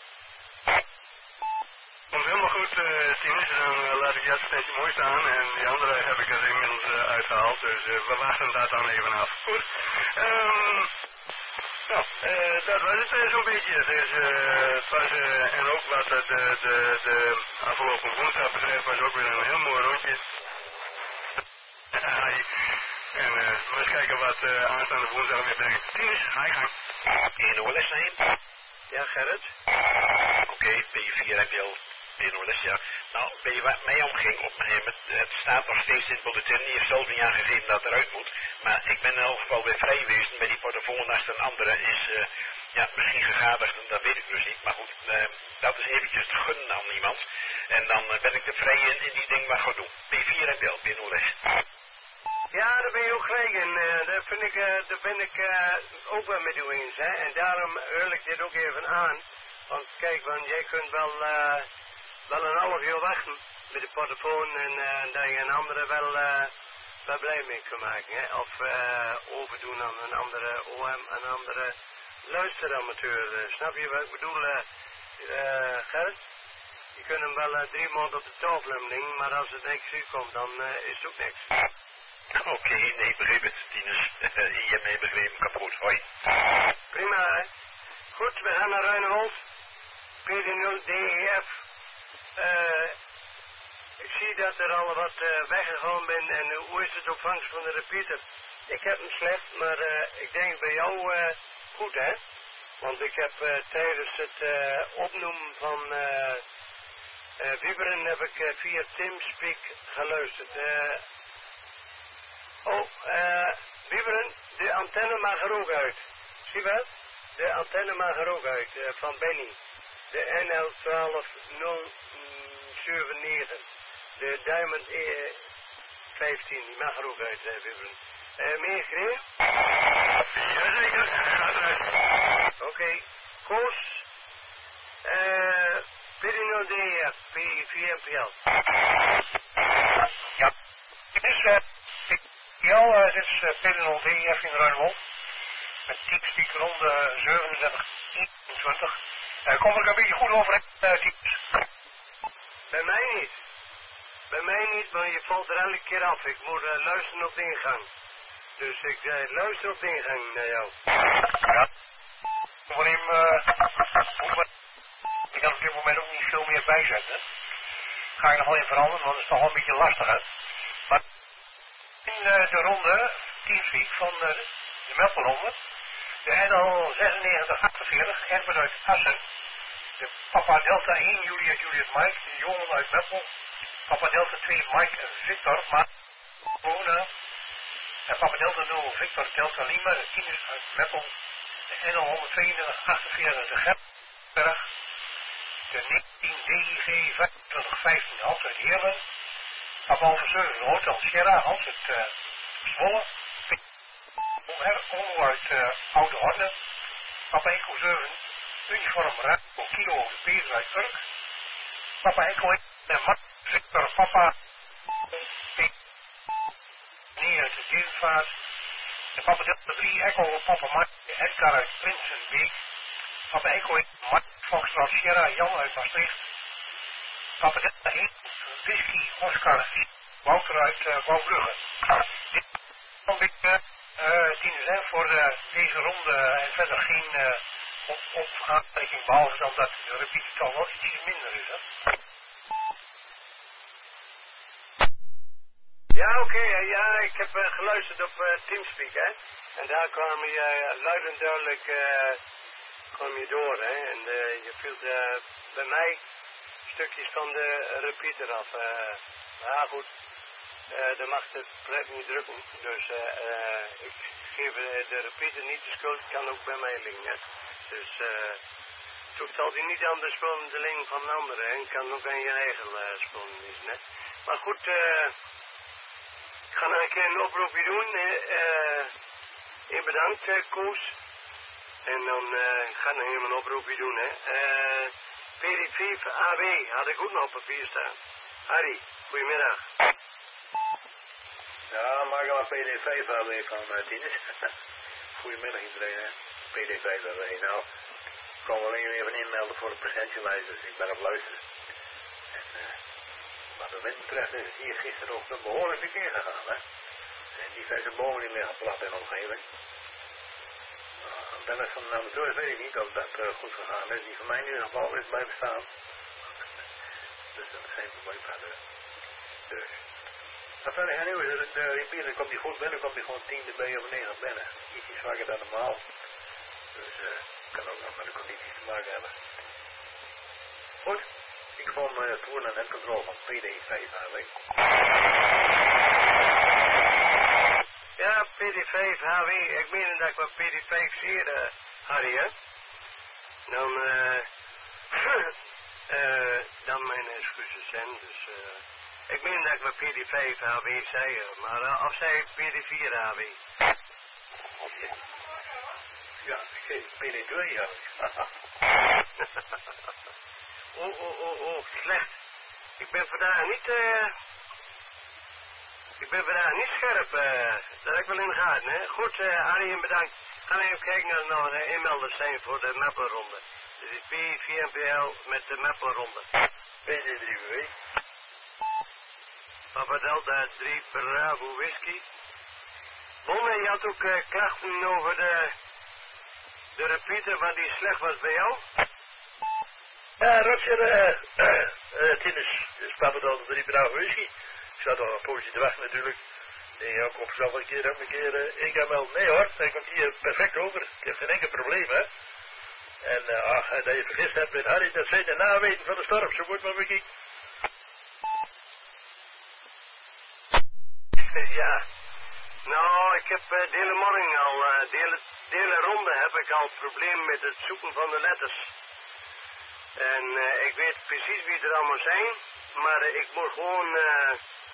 Dat is helemaal goed, uh, Tinus. Dan uh, laat ik die advertentie mooi staan. En die andere heb ik er inmiddels uh, uitgehaald. Dus uh, we wachten daar dan even af. Goed. Um, nou, uh, dat was het uh, zo'n beetje. Dus, uh, het was, uh, en ook wat uh, de, de, de afgelopen woensdag betreft, was ook weer een heel mooi rondje. Uh, en uh, we eens kijken wat uh, aanstaande woensdag weer brengt. Tinus, ga je gang. P N O L S neem. Ja, Gerrit? Oké, okay, P vier heb je al. P N O L S, ja. Nou, weet je wat mij omging op een gegeven moment? Het staat nog steeds in het bulletin. Die heeft zelf niet aangegeven dat het eruit moet. Maar ik ben in elk geval weer vrij geweest met die portofoon als een andere is, uh, ja, misschien gegadigd. Dat weet ik dus niet. Maar goed, uh, dat is eventjes te gunnen aan iemand. En dan uh, ben ik er vrij in, in die ding wat gaan doen. P vier heb je al, P N O L S. Ja, daar ben je ook gelijk in. Uh, daar, vind ik, uh, daar ben ik uh, ook wel met u eens. Hè? En daarom hul ik dit ook even aan. Want kijk, want jij kunt wel, uh, wel een half uur wachten met de portofoon en uh, dat je een andere wel, uh, wel blij mee kunt maken. Hè? Of uh, overdoen aan een andere O M, een andere luisteramateur. Uh, snap je wat ik bedoel, uh, uh, Gert? Je kunt hem wel uh, drie maanden op de tafel hebben, maar als er niks uitkomt, dan uh, is het ook niks. Oké, okay, nee, begreep het, Tinus. Je hebt mij begrepen, kapot. Hoi. Prima, hè. Goed, we gaan naar Ruinewold. P D nul D E F. Uh, ik zie dat er al wat uh, weggegaan bent en uh, hoe is het opvangst van de repeater? Ik heb hem slecht, maar uh, ik denk bij jou uh, goed, hè. Want ik heb uh, tijdens het uh, opnoemen van uh, uh, Wibberen heb ik uh, via Teamspeak geluisterd. Uh, Oh, uh, Wibberen, de antenne mag er ook uit. Zie je wat? De antenne mag er ook uit, uh, van Benny. De N L twaalf nul zeven negen. De Diamond E vijftien, die mag er ook uit, uh, Wibberen. Uh, meer gekregen? Jazeker, hij gaat eruit. Oké. Okay. Koos, uh, P D nul D E F, P vier M P L. Ja, het is... Uh... Ja, uh, dit is uh, P D nul D E F in Ruinewold. Met Teamspeak rond de zevenendertig eenentwintig. Uh, kom er een beetje goed over, uh, Teams? Bij mij niet. Bij mij niet, maar je valt er elke keer af. Ik moet uh, luisteren op de ingang. Dus ik uh, luister op de ingang naar jou. Ja. Voor hem, uh, ik kan op dit moment ook niet veel meer bijzetten. Ga ik nog wel in veranderen, want het is toch wel een beetje lastig, hè. Maar in uh, de ronde, Teamspeak van uh, de Melkronde, de N L zesennegentig achtenveertig, Herbert uit Assen, de Papa Delta één, Julia Julius Mike, de jongen uit Meppel, Papa Delta twee, Mike en Victor, maar Mona, en Papa Delta nul, Victor Delta Lima, de tieners uit Meppel, de N L honderdtweeëndertig achtenveertig, de Gerberg, de negentien D I G vijfentwintig vijftien Hans uit Heerlen. Papa Alfa zeven Hotel Sierra Hans uit uh, Zwolle. Ongo uit uh, Oude Horne. Papa Echo zeven Uniform Raco Kilo over Peter uit Urk. Papa Echo en Mark Victor Papa nee uit de Deelvaart. En Papa Delta drie Echo Papa Mark Edgar uit Prinsenbeek. Papa Echo Mark Foxtrot Sierra Jan uit Maastricht. Papa Delta één Whisky Oscar Wouter uit uh, Wouwbrugge. Dit is een beetje uh, dienen zijn voor uh, deze ronde en verder geen uh, op, op aanmerking behalve dan dat de repeat toch wel iets minder is. Hè? Ja, oké, okay, ja, ik heb uh, geluisterd op uh, Teamspeak, hè. En daar kwam je uh, luid en duidelijk uh, kwam je door, hè. En uh, je viel uh, bij mij stukjes van de repeater af. Uh, maar goed, uh, dan mag de pret niet drukken. Dus uh, uh, ik geef uh, de repeater niet de schuld, kan ook bij mij liggen, hè. Dus uh, toen zal hij niet aan de spullendeling van een andere, hè. En kan ook aan je eigen uh, spullen zijn, hè. Maar goed, uh, ik ga nog een keer een oproepje doen. Uh, uh, bedankt, uh, Koos. En dan uh, ga ik nog even een oproepje doen, hè. Uh, P D vijf A W had ik ook nog op papier staan. Harry, goedemiddag. Ja, maak maar P D vijf A W van uh, Tinus. Goedemiddag iedereen, hè. P D vijf A W. Nou, ik kan wel even inmelden voor de presentielijst, dus ik ben op luisteren. En, uh, wat de wind betreft is het hier gisterochtend behoorlijk de keer gegaan, hè. Er zijn diverse bomen die liggen plat in de omgeving. Uh, Dennis van de amateurs weet ik niet of dat uh, goed gegaan is. Die van mij in ieder geval is blijven staan. Dus dat is geen probleem verder. Dus. Maar verder, ja, nu is het uh, repeat, dan komt hij goed binnen, komt hij gewoon tien dB of negen binnen. Ietsje zwakker dan normaal. Dus uh, kan ook nog met de condities te maken hebben. Goed, ik vond uh, toer naar netcontrole van P D vijf A W. Ja, P D vijf H W, ik meen dat ik wat P D vijf zie, uh, Harry, hè. Dan, eh, uh, uh, dan mijn excuses zijn, dus, eh. Uh, Ik meen dat ik met P D vijf H W zei, maar uh, of zei ik P D vier H W? Ja, ik zei P D twee H W. oh, oh, oh, oh, slecht. Ik ben vandaag niet, eh... Uh, ik ben vandaag niet scherp, eh... Uh, dat heb ik wel in de gaten, hè. Goed, eh, uh, Arjen, bedankt. Ga even kijken naar er nog uh, inmelders zijn voor de Mappelronde. Dit is P V M P L met de Mappelronde. P D drie W. Papa Delta drie Bravo Whisky. Bonne, je had ook uh, klachten over de, de repeater, want die slecht was bij jou? Ja, Roger, eh, uh, uh, Tinus, dus Papa Delta drie Bravo Whisky. Ik zat al een poosje te wachten natuurlijk. Nee, ja, ik zal wel een keer, een keer uh, ik ga wel, nee hoor, hij komt hier perfect over. Ik heb geen enkel probleem, hè. En, uh, ach, dat je vergist hebt met Harry, dat zijn de naweten van de storm, zo moet maar bekijken. Ja, nou, ik heb uh, de hele morgen al, uh, de, hele, de hele ronde heb ik al problemen met het zoeken van de letters. En uh, ik weet precies wie er allemaal zijn, maar uh, ik moet gewoon uh,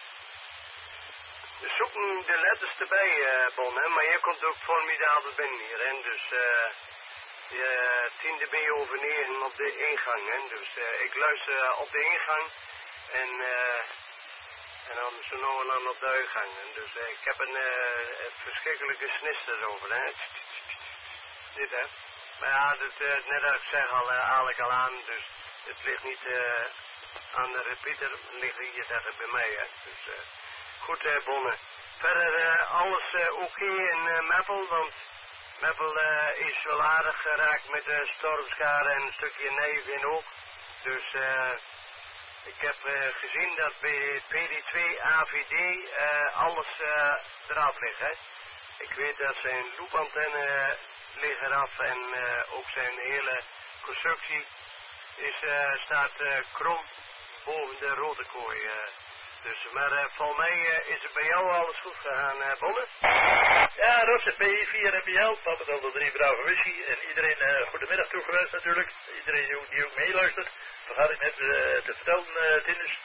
zoeken de letters erbij, uh, Bon, hè? Maar je komt ook formidabel binnen hier, hè? Dus uh, je, tien dB over negen op de ingang, hè? Dus uh, ik luister op de ingang en... Uh, En dan zo nou en dan op de uitgang. Dus uh, ik heb een, uh, een verschrikkelijke snister over, hè. Dit, hè. Maar ja, dat, uh, net als ik zeg al, uh, haal ik al aan. Dus het ligt niet uh, aan de repeater, het ligt hier zeggen bij mij, hè. Dus uh, goed, uh, Bonne. Verder uh, alles uh, oké okay in uh, Meppel, want Meppel uh, is wel aardig geraakt met de stormschade en een stukje neven ook. Dus... Uh, Ik heb uh, gezien dat bij P D twee A V D uh, alles uh, eraf ligt, hè. Ik weet dat zijn loopantenne liggen eraf en uh, ook zijn hele constructie is, uh, staat uh, krom boven de rode kooi. Uh. Dus, maar uh, volgens mij uh, is het bij jou alles goed gegaan, uh, Bonne? Ja, Rosse, B vier en B L, papa dan de drie brave whisky. En iedereen uh, goedemiddag toegewenst natuurlijk. Iedereen die, die ook meeluistert. Dat had ik net uh, te vertellen, uh, Tinus.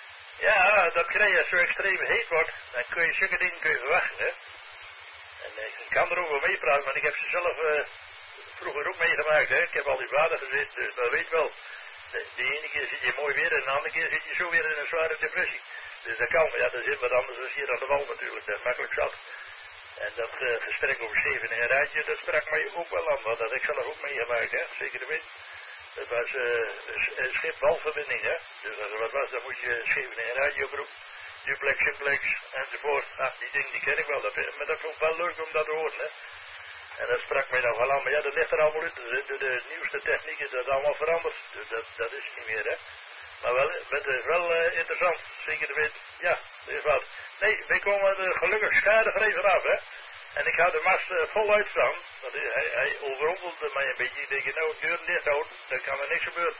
Ja, dat krijg je zo extreem heet wordt, dan kun je zulke dingen kun je verwachten, hè. En uh, ik kan er ook wel mee praten, want ik heb ze zelf uh, vroeger ook meegemaakt, hè. Ik heb al die water gezeten, dus dat weet wel. De, de ene keer zit je mooi weer en de andere keer zit je zo weer in een zware depressie. Dus dat kan, maar ja, dat is wat anders dan hier aan de wal natuurlijk, dat is makkelijk zat. En dat uh, versterk over Scheveningen een rijtje, dat sprak mij ook wel aan, want dat heb ik zelf ook meegemaakt, hè, zeker de wind. Dat was uh, een schip-walverbinding, hè. Dus als er wat was, dan moest je Scheveningen een rijtje oproepen, duplex, simplex, enzovoort. Ah, die dingen die ken ik wel, dat, maar dat vond ik wel leuk om dat te horen, hè. En dat sprak mij nog wel aan, maar ja, dat ligt er allemaal in. De, de, de nieuwste techniek is dat allemaal veranderd, dus dat, dat is niet meer, hè. Maar wel, het is wel uh, interessant, zeker te weten. Ja, dat is wat. Nee, wij komen er gelukkig schadevrij vanaf, hè. En ik had de mast uh, voluit staan, want hij, hij, hij overrompelde mij een beetje. Ik denk, nou, deur dicht houden, dan kan er niks gebeuren.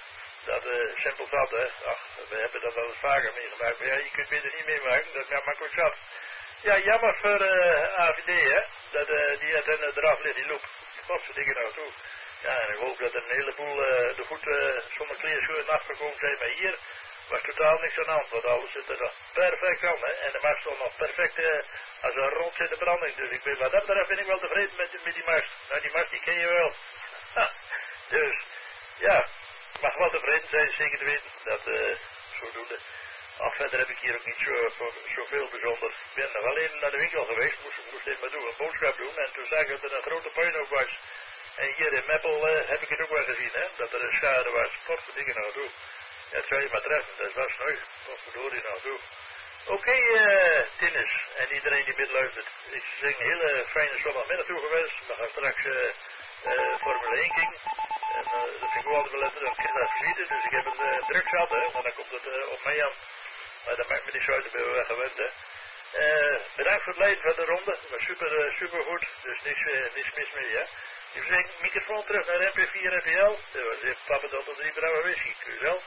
Dat uh, simpel zat, hè. Ach, we hebben dat wel eens vaker meegemaakt, maar ja, je kunt het niet meemaken, dat gaat makkelijk zat. Ja, jammer voor uh, A V D, hè, dat uh, die het uh, eraf ligt, die loop. Wat voor dingen nou toe. Ja, en ik hoop dat er een heleboel uh, de voet uh, zonder kleerscheuren afgekomen zijn, maar hier was totaal niks aan de hand, want alles zit er nog perfect aan, hè. En de mast stond nog perfect uh, als een rond zit de branding, dus ik ben, wat dat betreft ben ik wel tevreden met, met die mast. Nou, die mast die ken je wel. Ha, dus, ja, mag wel tevreden zijn, zeker te weten, dat uh, zodoende. Ach, verder heb ik hier ook niet zo, zoveel bijzonder. Ik ben nog wel even naar de winkel geweest, moest, moest even maar doen, een boodschap doen, en toen zag ik dat er een grote puinhoop was. En hier in Meppel uh, heb ik het ook wel gezien, hè, dat er een schade was. Wat voor dingen nou toe. Ja, het zou je maar treffen, dat was nooit. Wat verdorie nou toe. Oké, okay, uh, Tinus, en iedereen die midluistert. Ik zeg een hele fijne zondagmiddag toegewenst. We gaan straks uh, uh, Formule één kijken. En uh, dat vind ik wel altijd wel lekker, dan kan ik dat genieten. Dus ik heb het uh, druk gehad, hè, maar dan komt het uh, op mij aan. Maar dat maakt me niet zo uit, ik ben wel gewend, hè. Uh, bedankt voor het leiden van de ronde. Dat was super, uh, super goed, dus niks, uh, niks mis mee, hè. Ik zeg, microfoon terug naar M P vier en P L. Dat was even papa dat tot drie brauwe whisky. Kun je wel?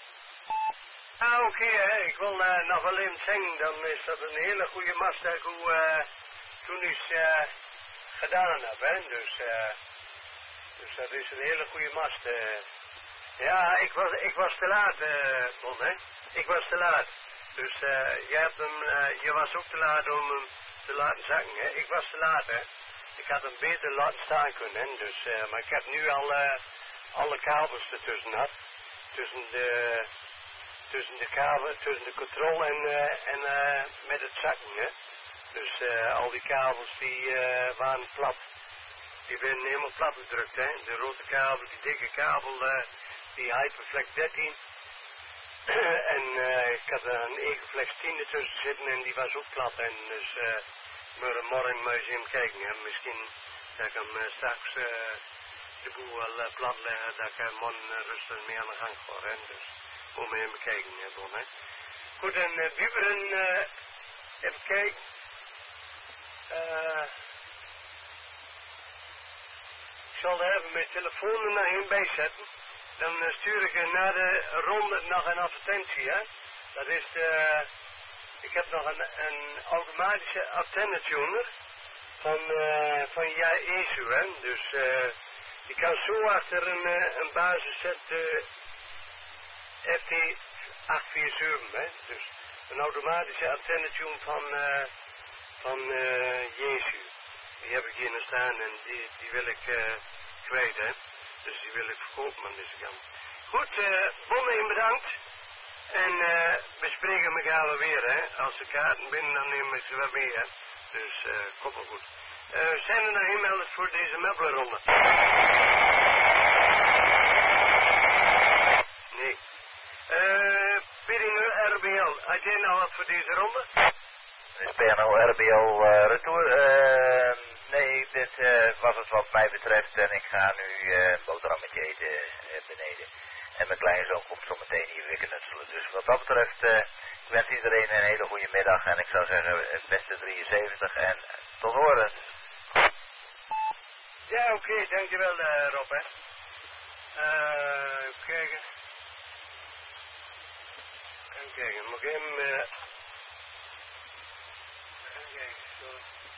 Ah, oké, okay, ik wil uh, nog wel even zeggen, dan is dat een hele goede mast dat ik uh, toen is uh, gedaan heb, hè. Dus, uh, dus dat is een hele goede mast. Uh. Ja, ik was, ik was te laat, uh, Bon, hè. Ik was te laat. Dus uh, jij hebt hem, uh, je was ook te laat om hem te laten zakken, hè. Ik was te laat, hè. Ik had hem beter laten staan kunnen, dus, uh, maar ik heb nu al uh, alle kabels ertussen gehad. Tussen de, tussen de kabel, tussen de controle en, uh, en uh, met het zakken, hè. Dus uh, al die kabels die uh, waren plat. Die werden helemaal plat gedrukt, hè. De rode kabel, die dikke kabel, uh, die Hyperflex dertien. En uh, ik had een Ecoflex tien ertussen zitten en die was ook plat. En dus uh, morgen moet je hem kijken. Hè. Misschien dat ik hem uh, straks uh, de boel wel uh, plat leggen, dat ik uh, morgen uh, rustig mee aan de gang ga. Hè. Dus moet me even kijken, hè, Bon, hè. Goed, en uh, Buberen, uh, even kijken. Uh, ik zal er even mijn telefoon er nog in bijzetten. Dan uh, stuur ik uh, na de ronde nog een advertentie, hè. Dat is de, ik heb nog een, een automatische antennetuner van, uh, van Yaesu, hè. Dus uh, je kan zo achter een, uh, een basisset uh, F T acht vier zeven, hè. Dus een automatische antennetune van, uh, van uh, Yaesu. Die heb ik hier nog staan en die, die wil ik uh, kwijt, hè. Dus die wil ik verkopen aan deze kant. Goed, uh, Bonne, bedankt. En uh, we spreken elkaar weer, hè. Als de kaarten binnen, dan nemen we ze wel mee, hè. Dus uh, kom maar goed. Uh, zijn er nog inmelders voor deze Meppler-ronde? Nee. Uh, P D N R B L, had jij nou wat voor deze ronde? Is P N O R B O uh, retour? Uh, nee, dit uh, was het wat mij betreft en ik ga nu uh, een boterhammetje eten uh, beneden. En mijn kleinzoon komt zo meteen hier weer knutselen. Dus wat dat betreft, uh, ik wens iedereen een hele goede middag en ik zou zeggen het beste drieënzeventig en tot horen. Ja, oké, okay, dankjewel uh, Rob, hè. Uh, even kijken. Even kijken, moet ik hem... Uh... Even kijken, zo.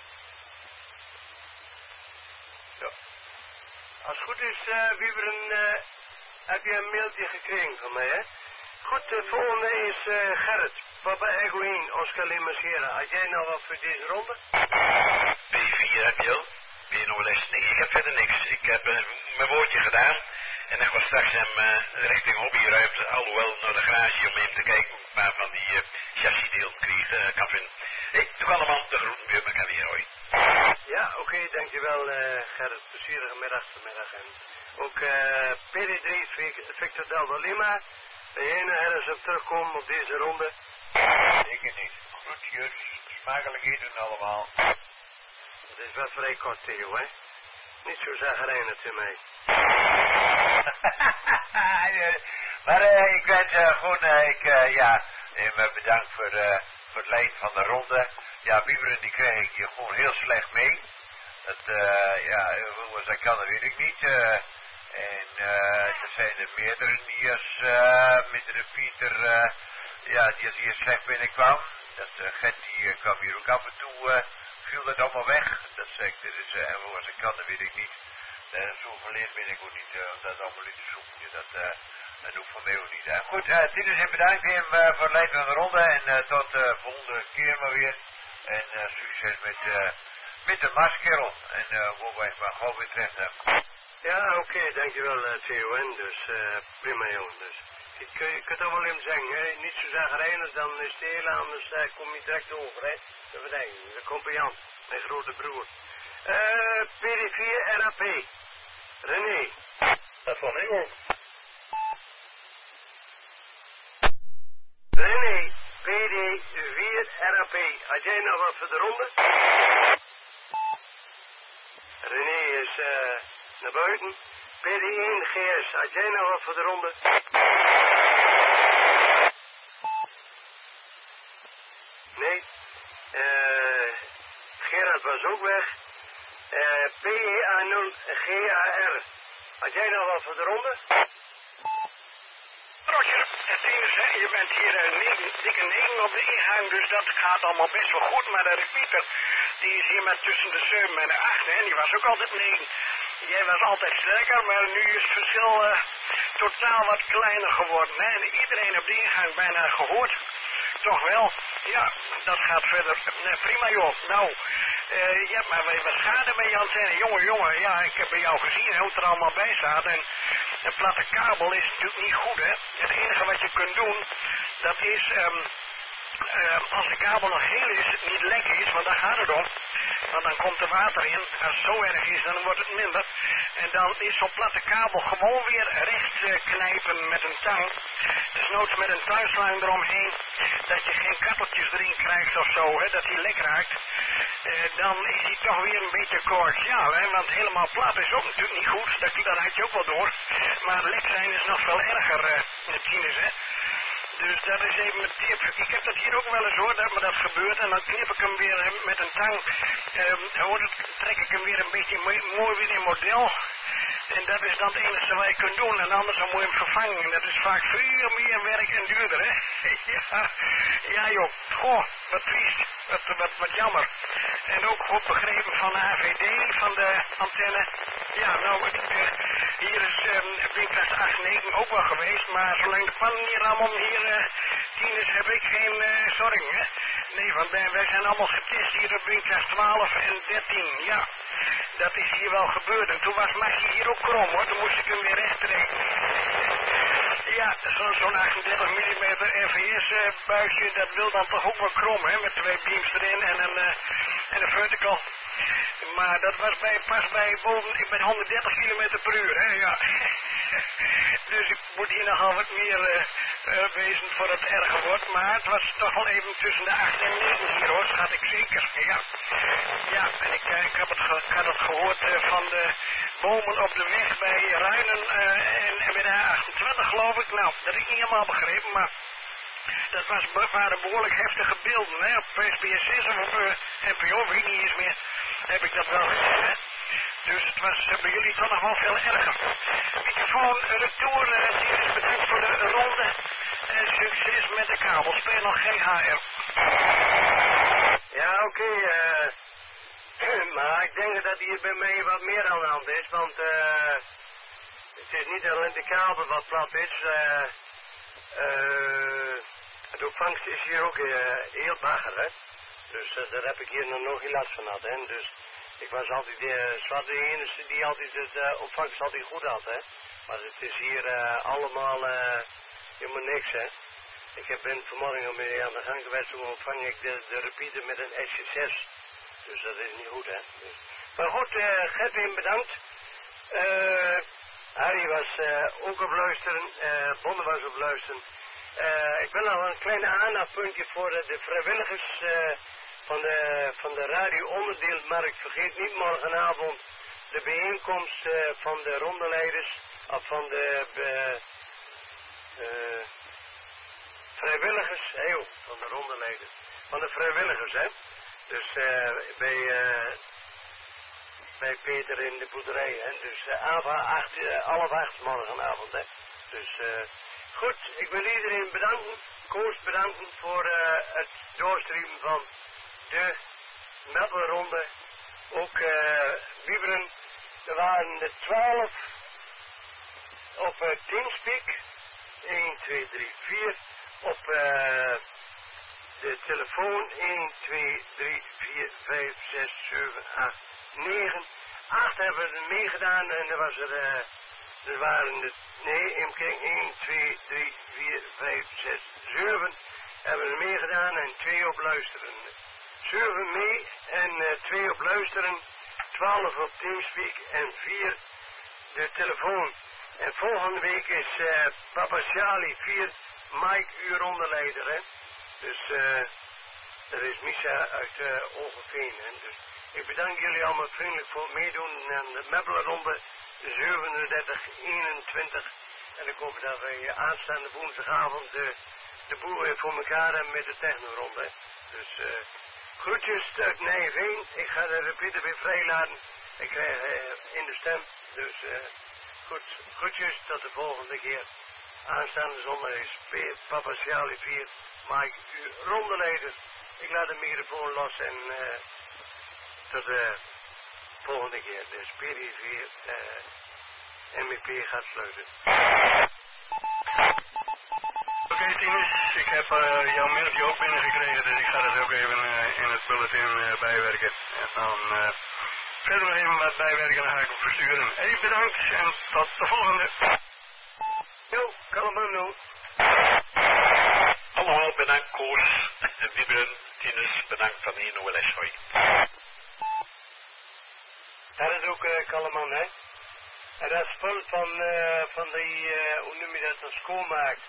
Zo. Als het goed is, uh, Wieberen, uh, heb je een mailtje gekregen van mij, hè? Goed, de volgende is uh, Gerrit. Papa Echo één, Oscar Limassera. Had jij nou wat voor deze ronde? P vier heb je al. B N O L S. Nee, ik heb verder niks. Ik heb uh, mijn woordje gedaan. En ik was straks hem uh, richting hobbyruimte, alhoewel naar de garage om hem te kijken hoe ik een paar van die uh, chassisdelen kreeg, uh, kan vinden. Nee, toen allemaal de groeten weer, maar kan weer hoi. Ja, oké, okay, dankjewel uh, Gerrit. Plezierige middag vanmiddag. En ook uh, P D drie Victor Delta Lima. Ben jij nou ergens op terugkomen op deze ronde? Zeker niet. Groetjes, smakelijk eten allemaal. Dat is wel vrij kort, Theo, hè? Niet zo zagrijnig in mij. Maar uh, ik wens uh, gewoon, uh, ik, uh, ja, uh, bedankt voor, uh, voor het leiden van de ronde. Ja, Wieberen die kreeg ik hier gewoon heel slecht mee. Dat, uh, ja, hoe dat kan, dat weet ik niet. Uh, en uh, er zijn er meerdere die als, uh, met de Pieter, uh, ja, die als hier slecht binnenkwam. Dat uh, Gert die uh, kwam hier ook af en toe, uh, viel dat allemaal weg. Dat zeg ik, dus, uh, en hoe als ik kan, dat weet ik niet. Uh, zo verleerd ben ik ook niet, uh, om dat allemaal in te zoeken. Dat, uh, dat doe ik van mij ook niet. Uh, goed, uh, Tinus, bedankt hem uh, voor het leiden van de ronde. En uh, tot de uh, volgende keer maar weer. En uh, succes met, uh, met de marskerel. En uh, hoe wij maar gewoon weer terecht hebben. Ja, oké, okay, dankjewel uh, Theo. En dus, uh, prima jongen. Dus. Ik, uh, ik kan het wel even zeggen, hè. Niet zo zagrijnig, dan is het heel anders, uh, kom je direct over, hè. Dat bedenk ik. Dat komt bij Jan, mijn grote broer. Uh, P D vier R A P. René. Dat vond ik ook. René, P D vier R A P. Had jij nog wat voor de ronde? René is uh, naar buiten. P D één G S, had jij nog wat voor de ronde? Nee. Uh, Gerard was ook weg. Uh, P E A nul G A R. Had jij nog wat voor de ronde? Roger, het enige hè, je bent hier uh, negen, dikke negen op de ingang, dus dat gaat allemaal best wel goed. Maar de repeater, die is hier met tussen de zeven en de acht, hè, die was ook altijd negen. Jij was altijd sterker, maar nu is het verschil uh, totaal wat kleiner geworden. Hè? En iedereen op de ingang bijna gehoord. Toch wel, ja, dat gaat verder. Nee, prima joh. Nou, uh, je hebt maar wat schade met je antenne. Jongen, jongen, ja, ik heb bij jou gezien hoe het er allemaal bij staat. En een platte kabel is natuurlijk niet goed, hè. Het enige wat je kunt doen, dat is... Um, Uh, als de kabel nog heel is, niet lek is, want daar gaat het om. Want dan komt er water in. Als het zo erg is, dan wordt het minder. En dan is zo'n platte kabel gewoon weer recht uh, knijpen met een tang. Dus noods met een tuinslang eromheen. Dat je geen katteltjes erin krijgt of zo, hè, dat die lek raakt. Uh, dan is hij toch weer een beetje coaxiaal, hè. Want helemaal plat is ook natuurlijk niet goed. Dat, dat had je ook wel door. Maar lek zijn is nog veel erger, uh, in het kines, hè. Dus dat is even een tip. Ik heb dat hier ook wel eens hoor, dat me dat gebeurt. En dan knip ik hem weer met een tang. Uh, hoor, dan trek ik hem weer een beetje mooi weer in model. En dat is dan het enige wat je kunt doen. En anders dan moet je hem vervangen. En dat is vaak veel meer werk en duurder, hè. ja, ja joh. Goh, wat triest. Wat, wat, wat jammer. En ook goed begrepen van de A V D, van de antenne. Ja, nou, uh, hier is um, windkracht acht negen ook wel geweest. Maar zolang de pannen niet rammen hier... Uh, Tienes heb ik geen uh, zorg, hè? Nee, want wij, wij zijn allemaal getest hier op windkracht twaalf en dertien, ja. Dat is hier wel gebeurd. En toen was Maxie hier ook krom, hoor. Toen moest ik hem weer recht trekken. ja, zo'n zo achtendertig millimeter R V S-buisje, uh, dat wil dan toch ook wel krom, hè? Met twee beams erin en een, uh, en een vertical. Maar dat was bij, pas bij boven, ik ben honderddertig kilometer per uur, hè? Ja. dus ik moet hier nogal wat meer... Uh, Uh, wezen voor het erger wordt, maar het was toch wel even tussen de acht en negen hier hoor, schat ik zeker, ja. Ja, en ik, uh, ik, heb het ge ik had het gehoord uh, van de bomen op de weg bij Ruinen uh, en, en bij de A achtentwintig geloof ik, nou, dat heb ik niet helemaal begrepen, maar dat was, waren behoorlijk heftige beelden, hè, op S B S zes of op uh, N P O, weet ik niet eens meer, heb ik dat wel gezien, hè. Dus het was uh, bij jullie toch nog wel veel erger. Microfoon, retour, uh, bedankt voor de ronde en succes met de kamer. kabel, speel nog G H R. Ja, oké, okay, uh, maar ik denk dat hier bij mij wat meer aan de hand is, want uh, het is niet alleen de kabel wat plat is, uh, uh, de ontvangst is hier ook uh, heel bagger, hè. Dus uh, daar heb ik hier nog nooit last van gehad, hè. Dus ik was altijd de zwarte enige die altijd de uh, ontvangst altijd goed had, hè. Maar het is hier uh, allemaal uh, helemaal niks, hè. Ik heb ben vanmorgen mee aan de gang geweest, toen ontvang ik de, de repeater met een S zes. Dus dat is niet goed, hè. Dus. Maar goed, uh, Gertien bedankt. Uh, Harry was uh, ook op luisteren, uh, Bonne was op luisteren. Uh, ik wil nog een klein aandachtpuntje voor uh, de vrijwilligers uh, van de, van de radio-onderdeelmarkt. Vergeet niet morgenavond de bijeenkomst uh, van de rondeleiders, of van de uh, uh, vrijwilligers, hey, van de rondeleiders, van de vrijwilligers, hè. Dus uh, bij, uh, bij Peter in de boerderij, hè. Dus uh, acht, uh, half acht morgenavond, hè. Dus uh, goed, ik wil iedereen bedanken, Koos bedanken voor uh, het doorstreamen van de Melbourne-ronde. Ook uh, Wieberen, er waren er twaalf op uh, Teamspeak, één, twee, drie, vier, op uh, de telefoon één, twee, drie, vier, vijf, zes, zeven, acht, negen. acht hebben er meegedaan en er was er, uh, er waren er, nee, even kijken, één, twee, drie, vier, vijf, zes, zeven hebben er meegedaan en twee op luisteren. zeven mee en uh, twee op luisteren, twaalf op Teamspeak en vier de telefoon. En volgende week is uh, Papa Charlie vier, Mike uw rondeleider, hè. Dus uh, dat is Misha uit uh, Ongeveen, hè. Dus ik bedank jullie allemaal vriendelijk voor het meedoen aan de Mebbelen-ronde zevenendertig eenentwintig. En ik hoop dat wij aanstaande woensdagavond de, de boel weer voor elkaar hebben met de technoronde. Dus uh, groetjes uit Nijveen. Ik ga de repeater weer vrijlaten. Ik krijg uh, in de stem. Dus uh, goed, groetjes tot de volgende keer. Aanstaande zondag is Papa Charlie vier, Mike uw rondeleider. Ik laat de microfoon los en uh, tot de volgende keer. De Spirit vier uh, M E P gaat sluiten. Oké, okay, Tinus, ik heb uh, jouw mailtje ook binnengekregen, dus ik ga dat ook even uh, in het bulletin uh, bijwerken. En dan uh, verder nog even wat bijwerken, dan ga ik hem versturen. Hey, bedankt en tot de volgende. Jo, Kalamano. Allemaal bedankt, Koos. Wieberen, Tinus, bedankt van de O L S. Hoi. Dat is ook uh, Kalaman, hè? En dat spul van, uh, van die, uh, hoe noem je dat, een schoonmaak.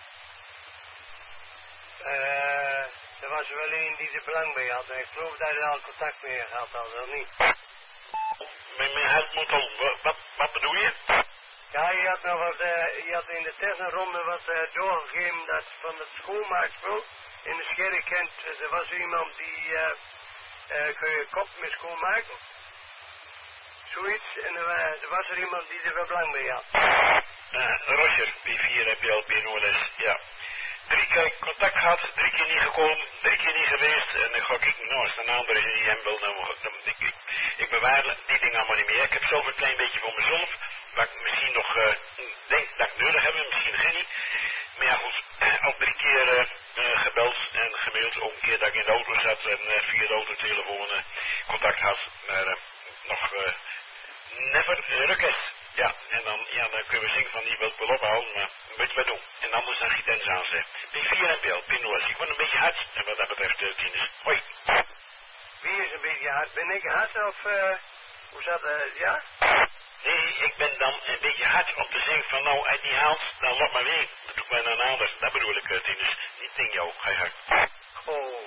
Uh, er was er wel een die er belang bij had. En ik geloof dat hij al contact mee gehad had, of niet? Met mijn hart moet om. Wat, wat bedoel je? Ja, je had nog wat, uh, je had in de technoronde wat uh, doorgegeven dat van het schoonmaakspul in de Scherre kent. Uh, er was iemand die, uh, uh, kun je kop met schoonmaken? Zoiets. En er, uh, er was er iemand die er wel belang bij had. Uh, Roger, P vier heb je al P N O L S, ja. Drie keer contact gehad, drie keer niet gekomen, drie keer niet geweest. En dan ga ik, nou, als een ander is die hem wil, dan, dan ik, ik, ik bewaar die dingen allemaal niet meer. Ik heb zelf een klein beetje voor mezelf, wat ik misschien nog uh, denk dat ik nodig heb, misschien geen niet. Maar ja goed, al drie keer uh, uh, gebeld en gemaild, ook een keer dat ik in de auto zat en uh, via de autotelefoon uh, contact had. Maar uh, nog uh, never uh, request. Ja, en dan, ja, dan kunnen we zingen van die wil ik wel ophouden, maar moet we doen. En anders dan gietens aanzetten. P vier en P L, P Noord. Ik word een beetje hard, en wat dat betreft, uh, Tinus. Hoi. Wie is een beetje hard? Ben ik hard of, uh, hoe zat dat, uh, ja? Nee, ik ben dan een beetje hard om te zeggen van nou, uit die haalt, dan laat maar weer. Dat doe ik maar naar een ander. Dat bedoel ik, uh, Tinus. Niet in jou, ga je gang. Oh.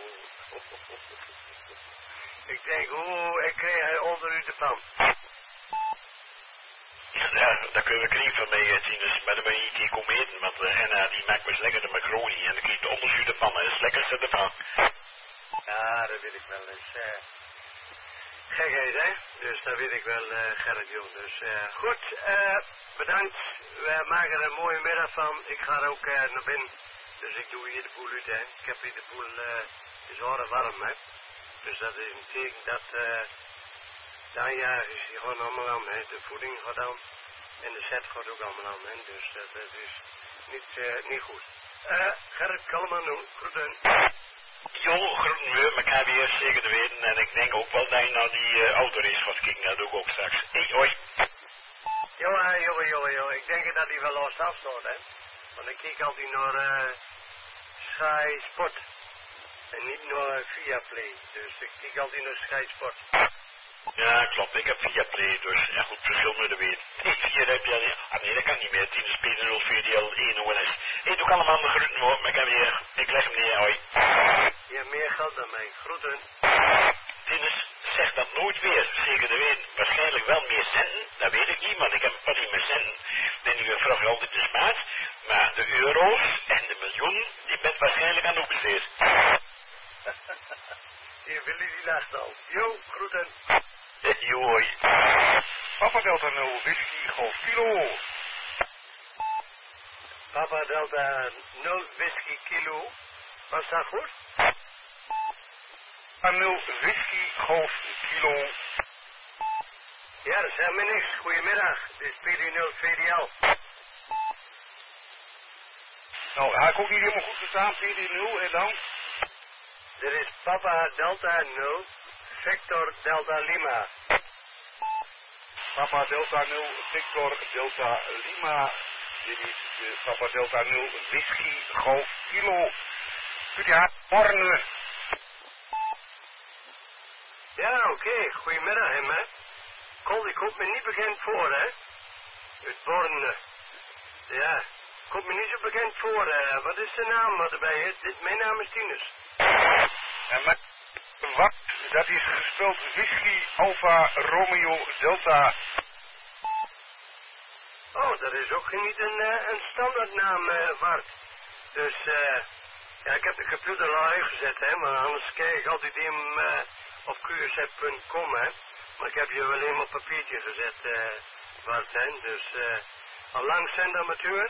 Ik denk, oeh, ik kreeg hij onder u de pan. Ja, daar kunnen we krijgen van mij, Tinus, maar dan ben je niet komen eten, want uh, Henna die maakt me lekker de macaroni en dan krijg je de onderschuurde pannen, dat is lekkerste ervan. Ja, dat weet ik wel. Dat is uh, gekheid, hè? Dus dat weet ik wel, uh, Gerrit Jong. Dus uh, goed, uh, bedankt. We maken er een mooie middag van. Ik ga er ook uh, naar binnen Dus ik doe hier de boel uit, hè. Ik heb hier de boel, uh, is horen warm, hè. Dus dat is een teken dat, uh, de aanjagers die gaan allemaal aan, hè. De voeding gaat aan. En de zet gaat ook allemaal aan, hè. Dus uh, dat is niet, uh, niet goed. Uh, Gerrit Kalman, nu, groeten. Jo, groeten we elkaar weer zeker te weten. En ik denk ook wel dat je naar die uh, autorace gaat kijken. Dat doe ik ook straks. Hey, hoi. Ja, jongen, jongen, jongen. Ik denk dat hij wel last afstaat, hè. Want ik kijk altijd naar uh, Sky Sport. En niet naar Viaplay. Dus ik kijk altijd naar Sky Sport. Ja, klopt. Ik heb Viaplay, dus ja goed, verschil moet je weten. Hey, vier heb je niet. Ah nee, dat kan niet meer. tien is P nul V D L één O N S. Hey, doe ik allemaal de groeten hoor. Maar ik heb weer. Ik leg hem neer, hoi. Je hebt meer geld dan mij. Groeten. Tinus, zeg dat nooit weer. Zeker te weten. Waarschijnlijk wel meer centen. Dat weet ik niet, want ik heb een paar meer centen. En die vraag je altijd te spaat. Maar de euro's en de miljoen, die bent waarschijnlijk aan het besteed. Je wil die lacht al. Jo, groeten. Jo, hoi. Papa Delta nul, whisky, golf, kilo. Papa Delta nul, whisky, kilo. Was dat goed? Papa nul, whisky, golf, kilo. Ja, dat zijn me niks. Goedemiddag. Dit is P D nul V D L. Nou, hij kon niet helemaal goed verstaan, P D nul en dan? Dit is Papa Delta nul, Victor Delta Lima. Papa Delta nul, Victor Delta Lima. Dit is de Papa Delta nul, whisky, golf, kilo. Kunt u haar morgen? Ja, oké. Okay. Goedemiddag, hè, man. Col, die komt me niet bekend voor, hè. Uit Borne. Ja, komt me niet zo bekend voor. Uh, wat is de naam wat erbij is? Dit, mijn naam is Tinus. En met wat? Dat is gespeld whisky, alfa, Romeo, Delta. Oh, dat is ook niet een, uh, een standaardnaam, uh, Bart. Dus, eh, uh, ja, ik heb de computer al uitgezet, hè, maar anders kijk ik altijd in uh, op Q S F punt com, hè. Maar ik heb je wel helemaal op papiertje gezet, eh, uh, Bart, hè. Dus, eh, uh, al lang zendamateur?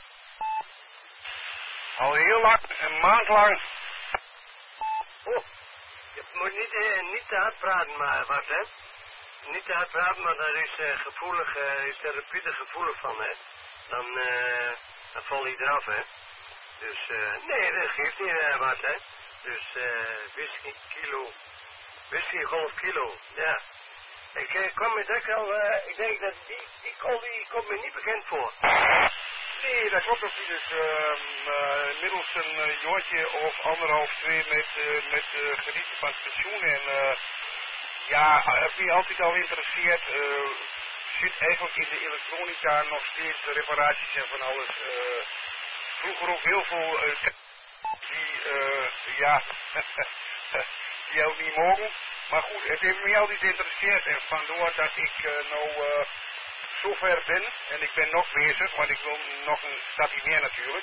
Al heel lang, een maand lang. Oh, je moet niet, uh, niet te hard praten, maar wat, hè. Niet te hard praten, maar daar is uh, gevoelig, uh, is de repeater gevoelig van, hè. Dan, uh, dan val je eraf, hè. Dus, uh, nee, dat geeft niet uh, wat, hè. Dus, eh, uh, whisky kilo, whisky golf kilo, ja. Ik uh, kwam met dat al, uh, ik denk dat die, die call die komt me niet bekend voor. Nee, dat klopt ook niet. Dus uh, uh, middels een uh, jongetje of anderhalf, twee met, uh, met uh, genieten van het pensioen. En uh, ja, heb je altijd al geïnteresseerd. Uh, zit eigenlijk in de elektronica nog steeds reparaties en van alles. Uh, vroeger ook heel veel uh, die, uh, ja, die ook niet mogen. Maar goed, het heeft me altijd geïnteresseerd en vandoor dat ik uh, nou uh, zover ben en ik ben nog bezig, want ik wil nog een stapje meer natuurlijk.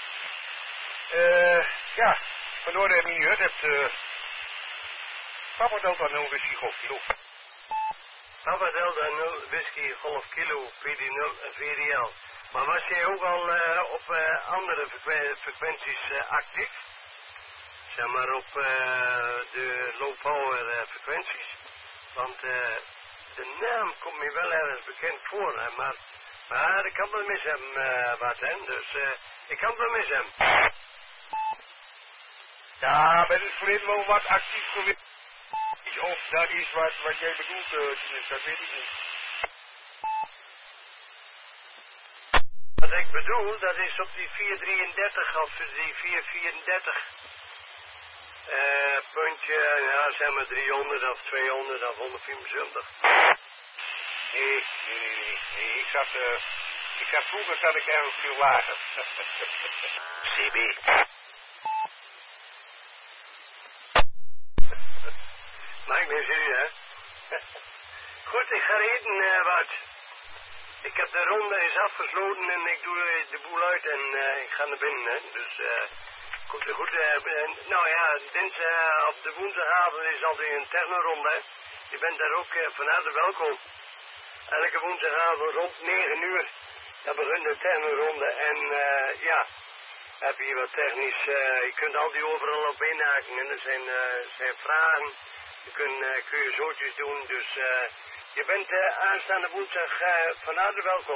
Uh, ja, vandoor dat je me niet hebt, uh, Papa Delta nul whisky golf kilo. Papa Delta nul whisky golf kilo, P D nul V D L. Maar was jij ook al uh, op uh, andere frequ frequenties uh, actief? Zeg maar op uh, de low power uh, frequenties. Want uh, de naam komt me wel ergens bekend voor, hè, maar, maar ik kan wel mis hem uh, wat, hè. Dus uh, ik kan wel mis hem. Ja, ben ik voorheen wel wat actief geweest. Of dat is wat, wat jij bedoelt, uh, Tinus, dat weet ik niet. Wat ik bedoel, dat is op die vier drieëndertig of die vier vierendertig. Uh, puntje, ja, zeg maar driehonderd of tweehonderd of honderdvierentwintig. Nee, nee, nee, nee, nee. Ik zat, uh, ik zat vroeger zat ik ergens veel lager. C B. Maakt me zin, hè? Goed, ik ga eten, uh, wat. Ik heb de ronde is afgesloten en ik doe de boel uit en uh, ik ga naar binnen, hè. Dus, eh... Uh, Goed, goed. Uh, nou ja, dinsdag uh, op de woensdagavond is altijd een technoronde. Je bent daar ook uh, van harte welkom. Elke woensdagavond rond negen uur, dan begint de technoronde. En uh, ja, heb je wat technisch, uh, je kunt al die overal op inhaken en er zijn, uh, zijn vragen. Je kunt uh, kun je zootjes doen, dus uh, je bent uh, aanstaande woensdag uh, van harte welkom.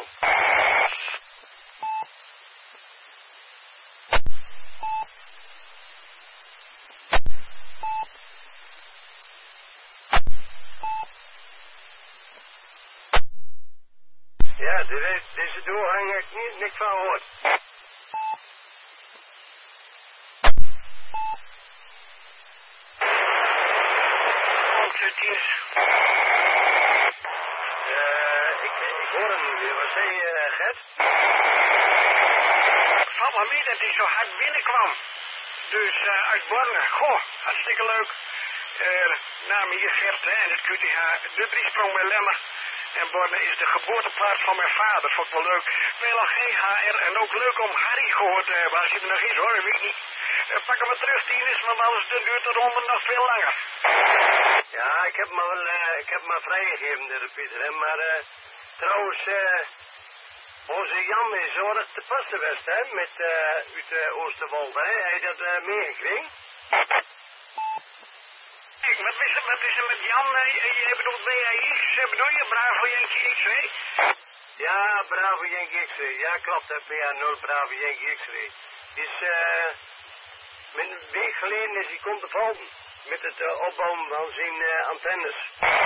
Ja, deze, deze doorgang heb ik niet, niks van gehoord. Uh, ik, ik hoor hem niet meer. Wat zei je, uh, Gert? Valt me mee dat hij zo hard binnenkwam. Dus uh, uit Borne. Goh, hartstikke leuk. Uh, naam hier Gert, hè, en het Q T H. De driesprong bij Lemmer. En Borne is de geboorteplaats van mijn vader. Vond ik wel leuk. Veel al geen H R en ook leuk om Harry gehoord te hebben. Als hij er nog is hoor, weet ik niet. Uh, pak hem maar terug, Tienes, want anders duurt de ronde nog veel langer. Ja, ik heb maar wel, uh, ik heb maar vrijgegeven, de Pieter, hè. Maar uh, trouwens, uh, onze Jan is zorg te pas geweest, hè, met uh, uit uh, Oosterwold, hè. Heb je dat uh, meegekregen? Kijk, wat is, wat is er met Jan? Je bedoelt B A I? Bedoel je Bravo Yankee X-ray? Ja, Bravo Yankee X-ray. Ja, klopt, hè, P A nul Bravo Yankee X-ray. Is, uh, met een week geleden is hij komt te vallen. Met het uh, opbouwen van zijn uh, antennes.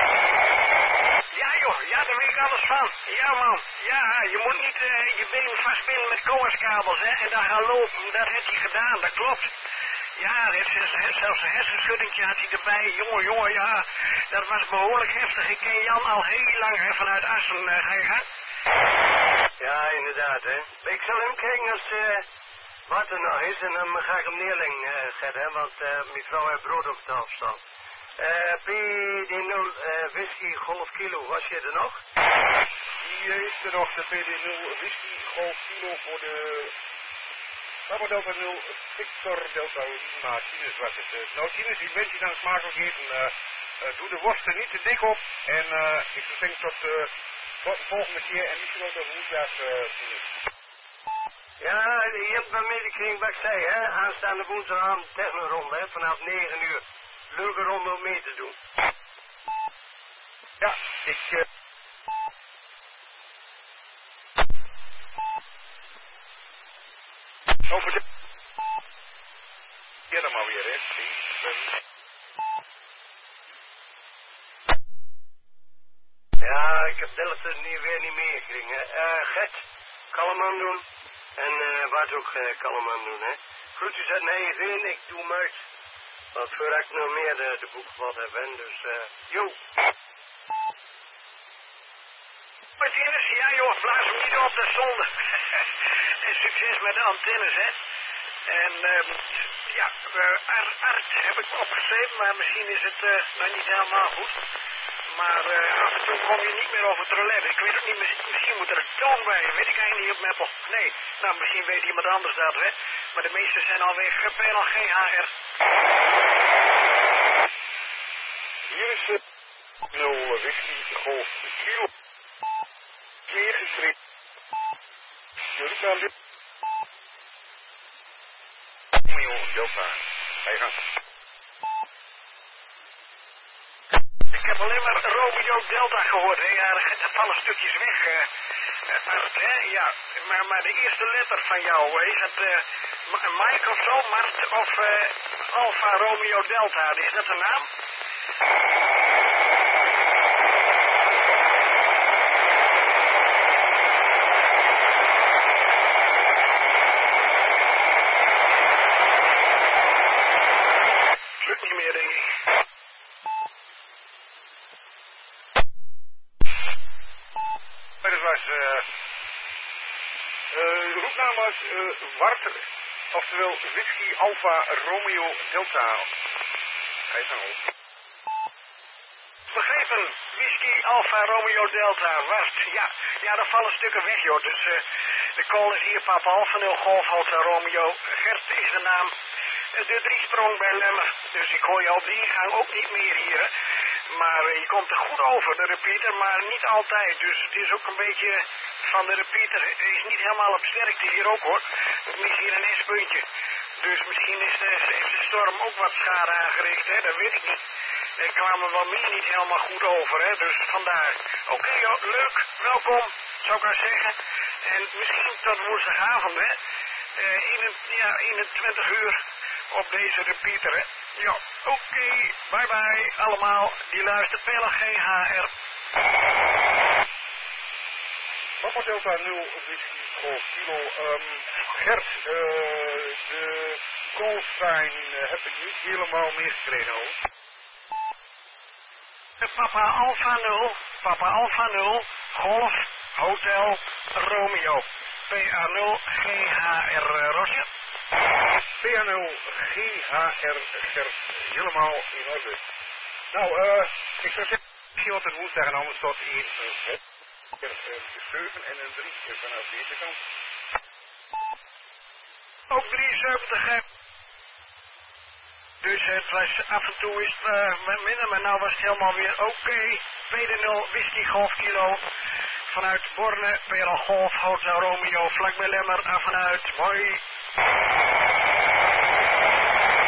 Ja joh, ja daar weet ik alles van. Ja man, ja, je moet niet uh, je benen vastbinden met koerskabels, hè, en dan gaan lopen. Dat heeft hij gedaan, dat klopt. Ja, hij heeft zelfs een hersenschuddingje had hij erbij. Jongen, jongen, ja, dat was behoorlijk heftig. Ik ken Jan al heel lang, hè, vanuit Assen. Uh, ga je gaan? Ja, inderdaad, hè. Ik zal hem kijken als uh, wat er nog is en dan ga ik hem neerleggen, uh, Gert, hè, want uh, mijn vrouw heeft brood op de afstand. Uh, P D nul uh, whisky golf kilo, was je er nog? Hier is er nog de P D nul whisky golf kilo voor de Papa Delta nul Victor Delta Lima. Tienes was het. Uh, nou Tienes, ik wens je dan smakelijk eten. Uh, uh, doe de worst er niet te dik op. En uh, ik zou denken tot, uh, tot de volgende keer en misschien ook nog woensdag uh, Tienes. Ja, je hebt me meegekregen wat ik zei, hè. Aanstaande woensdagavond technoronde, hè, vanaf negen uur. Leuke ronde om mee te doen. Ja, ik... Uh... Over de... Ja, dan maar weer, hè. Ja, ik heb Delft er niet, weer niet meegekregen, hè. Uh, Gert, kalm aan doen. En uh, Bart ook uh, kalm aan doen, hè. Groetjes uit Nijveen, ik doe hem uit. Want voordat ik nog meer de, de boek wat heb, hè. Dus, uh, yo. Martinez, ja joh, blaas hem niet op, dat is zonde. En succes met de antennes, hè. En um, ja, uh, Art heb ik opgeschreven, maar misschien is het uh, nog niet helemaal goed. Maar uh, af en toe kom je niet meer over het roulette. Ik weet het niet, misschien, misschien moet er een toon bij, weet ik eigenlijk niet op Meppel. Nee, nou misschien weet iemand anders dat, hè. Maar de meeste zijn alweer P L G H R. Hier is het nul whisky golf kilo. Hier is het. Jullie gaan dit. Romeo Delta. Hij gaat. Ik heb alleen maar Romeo Delta gehoord, hè. Ja, er vallen stukjes weg. Uh, Art, hè. Ja, maar, maar de eerste letter van jou, is dat uh, Mike of zo, Mart of uh, Alpha Romeo Delta? Is dat de naam? Lukt niet meer, denk ik. Dat was, uh, uh, de roepnaam was uh, Warter, oftewel Whisky Alpha Romeo Delta. Hij is aan ons. Begrepen, Whisky Alpha Romeo Delta, Wart. Ja, ja, daar vallen stukken weg, joh. Dus uh, de call is hier, Papa Alpha nul Golf Alpha Romeo. Gert is de naam. De driesprong bij Lemmer. Dus ik hoor je op de ingang ook niet meer hier. Maar uh, je komt er goed over, de repeater, maar niet altijd. Dus het is ook een beetje van de repeater. Het is niet helemaal op sterkte hier ook hoor. Het is hier een S-puntje. Dus misschien is de, heeft de storm ook wat schade aangericht, hè? Dat weet ik niet. Er kwamen wel meer niet helemaal goed over, hè? Dus vandaar. Oké, okay, joh, leuk, welkom, zou ik maar zeggen. En misschien tot woensdagavond, hè? Uh, ja, eenentwintig uur op deze repeater, hè? Ja, oké, okay, bye bye allemaal. Die luistert P L G H R. Papa Delta nul Whisky Golf Kilo. Um, Gert, uh, de callsign uh, heb ik niet helemaal meegekregen hoor. Papa Alpha nul, Papa Alpha nul, Golf, Hotel, Romeo. P A nul G H R Roger. P A nul G H R Gert, helemaal in orde. Nou, eh, uh, ik zou zeggen, misschien wat het woensdag en anders tot één uh, een zeven en een drie vanaf deze kant. Ook drieënzeventig, hè. Dus het was af en toe is het uh, minder, maar nou was het helemaal weer oké. Okay. P D nul Whisky Golf Kilo. Vanuit Borne, P L Golf, Hotel Romeo, vlak bij Lemmer, af en uit. Hoi.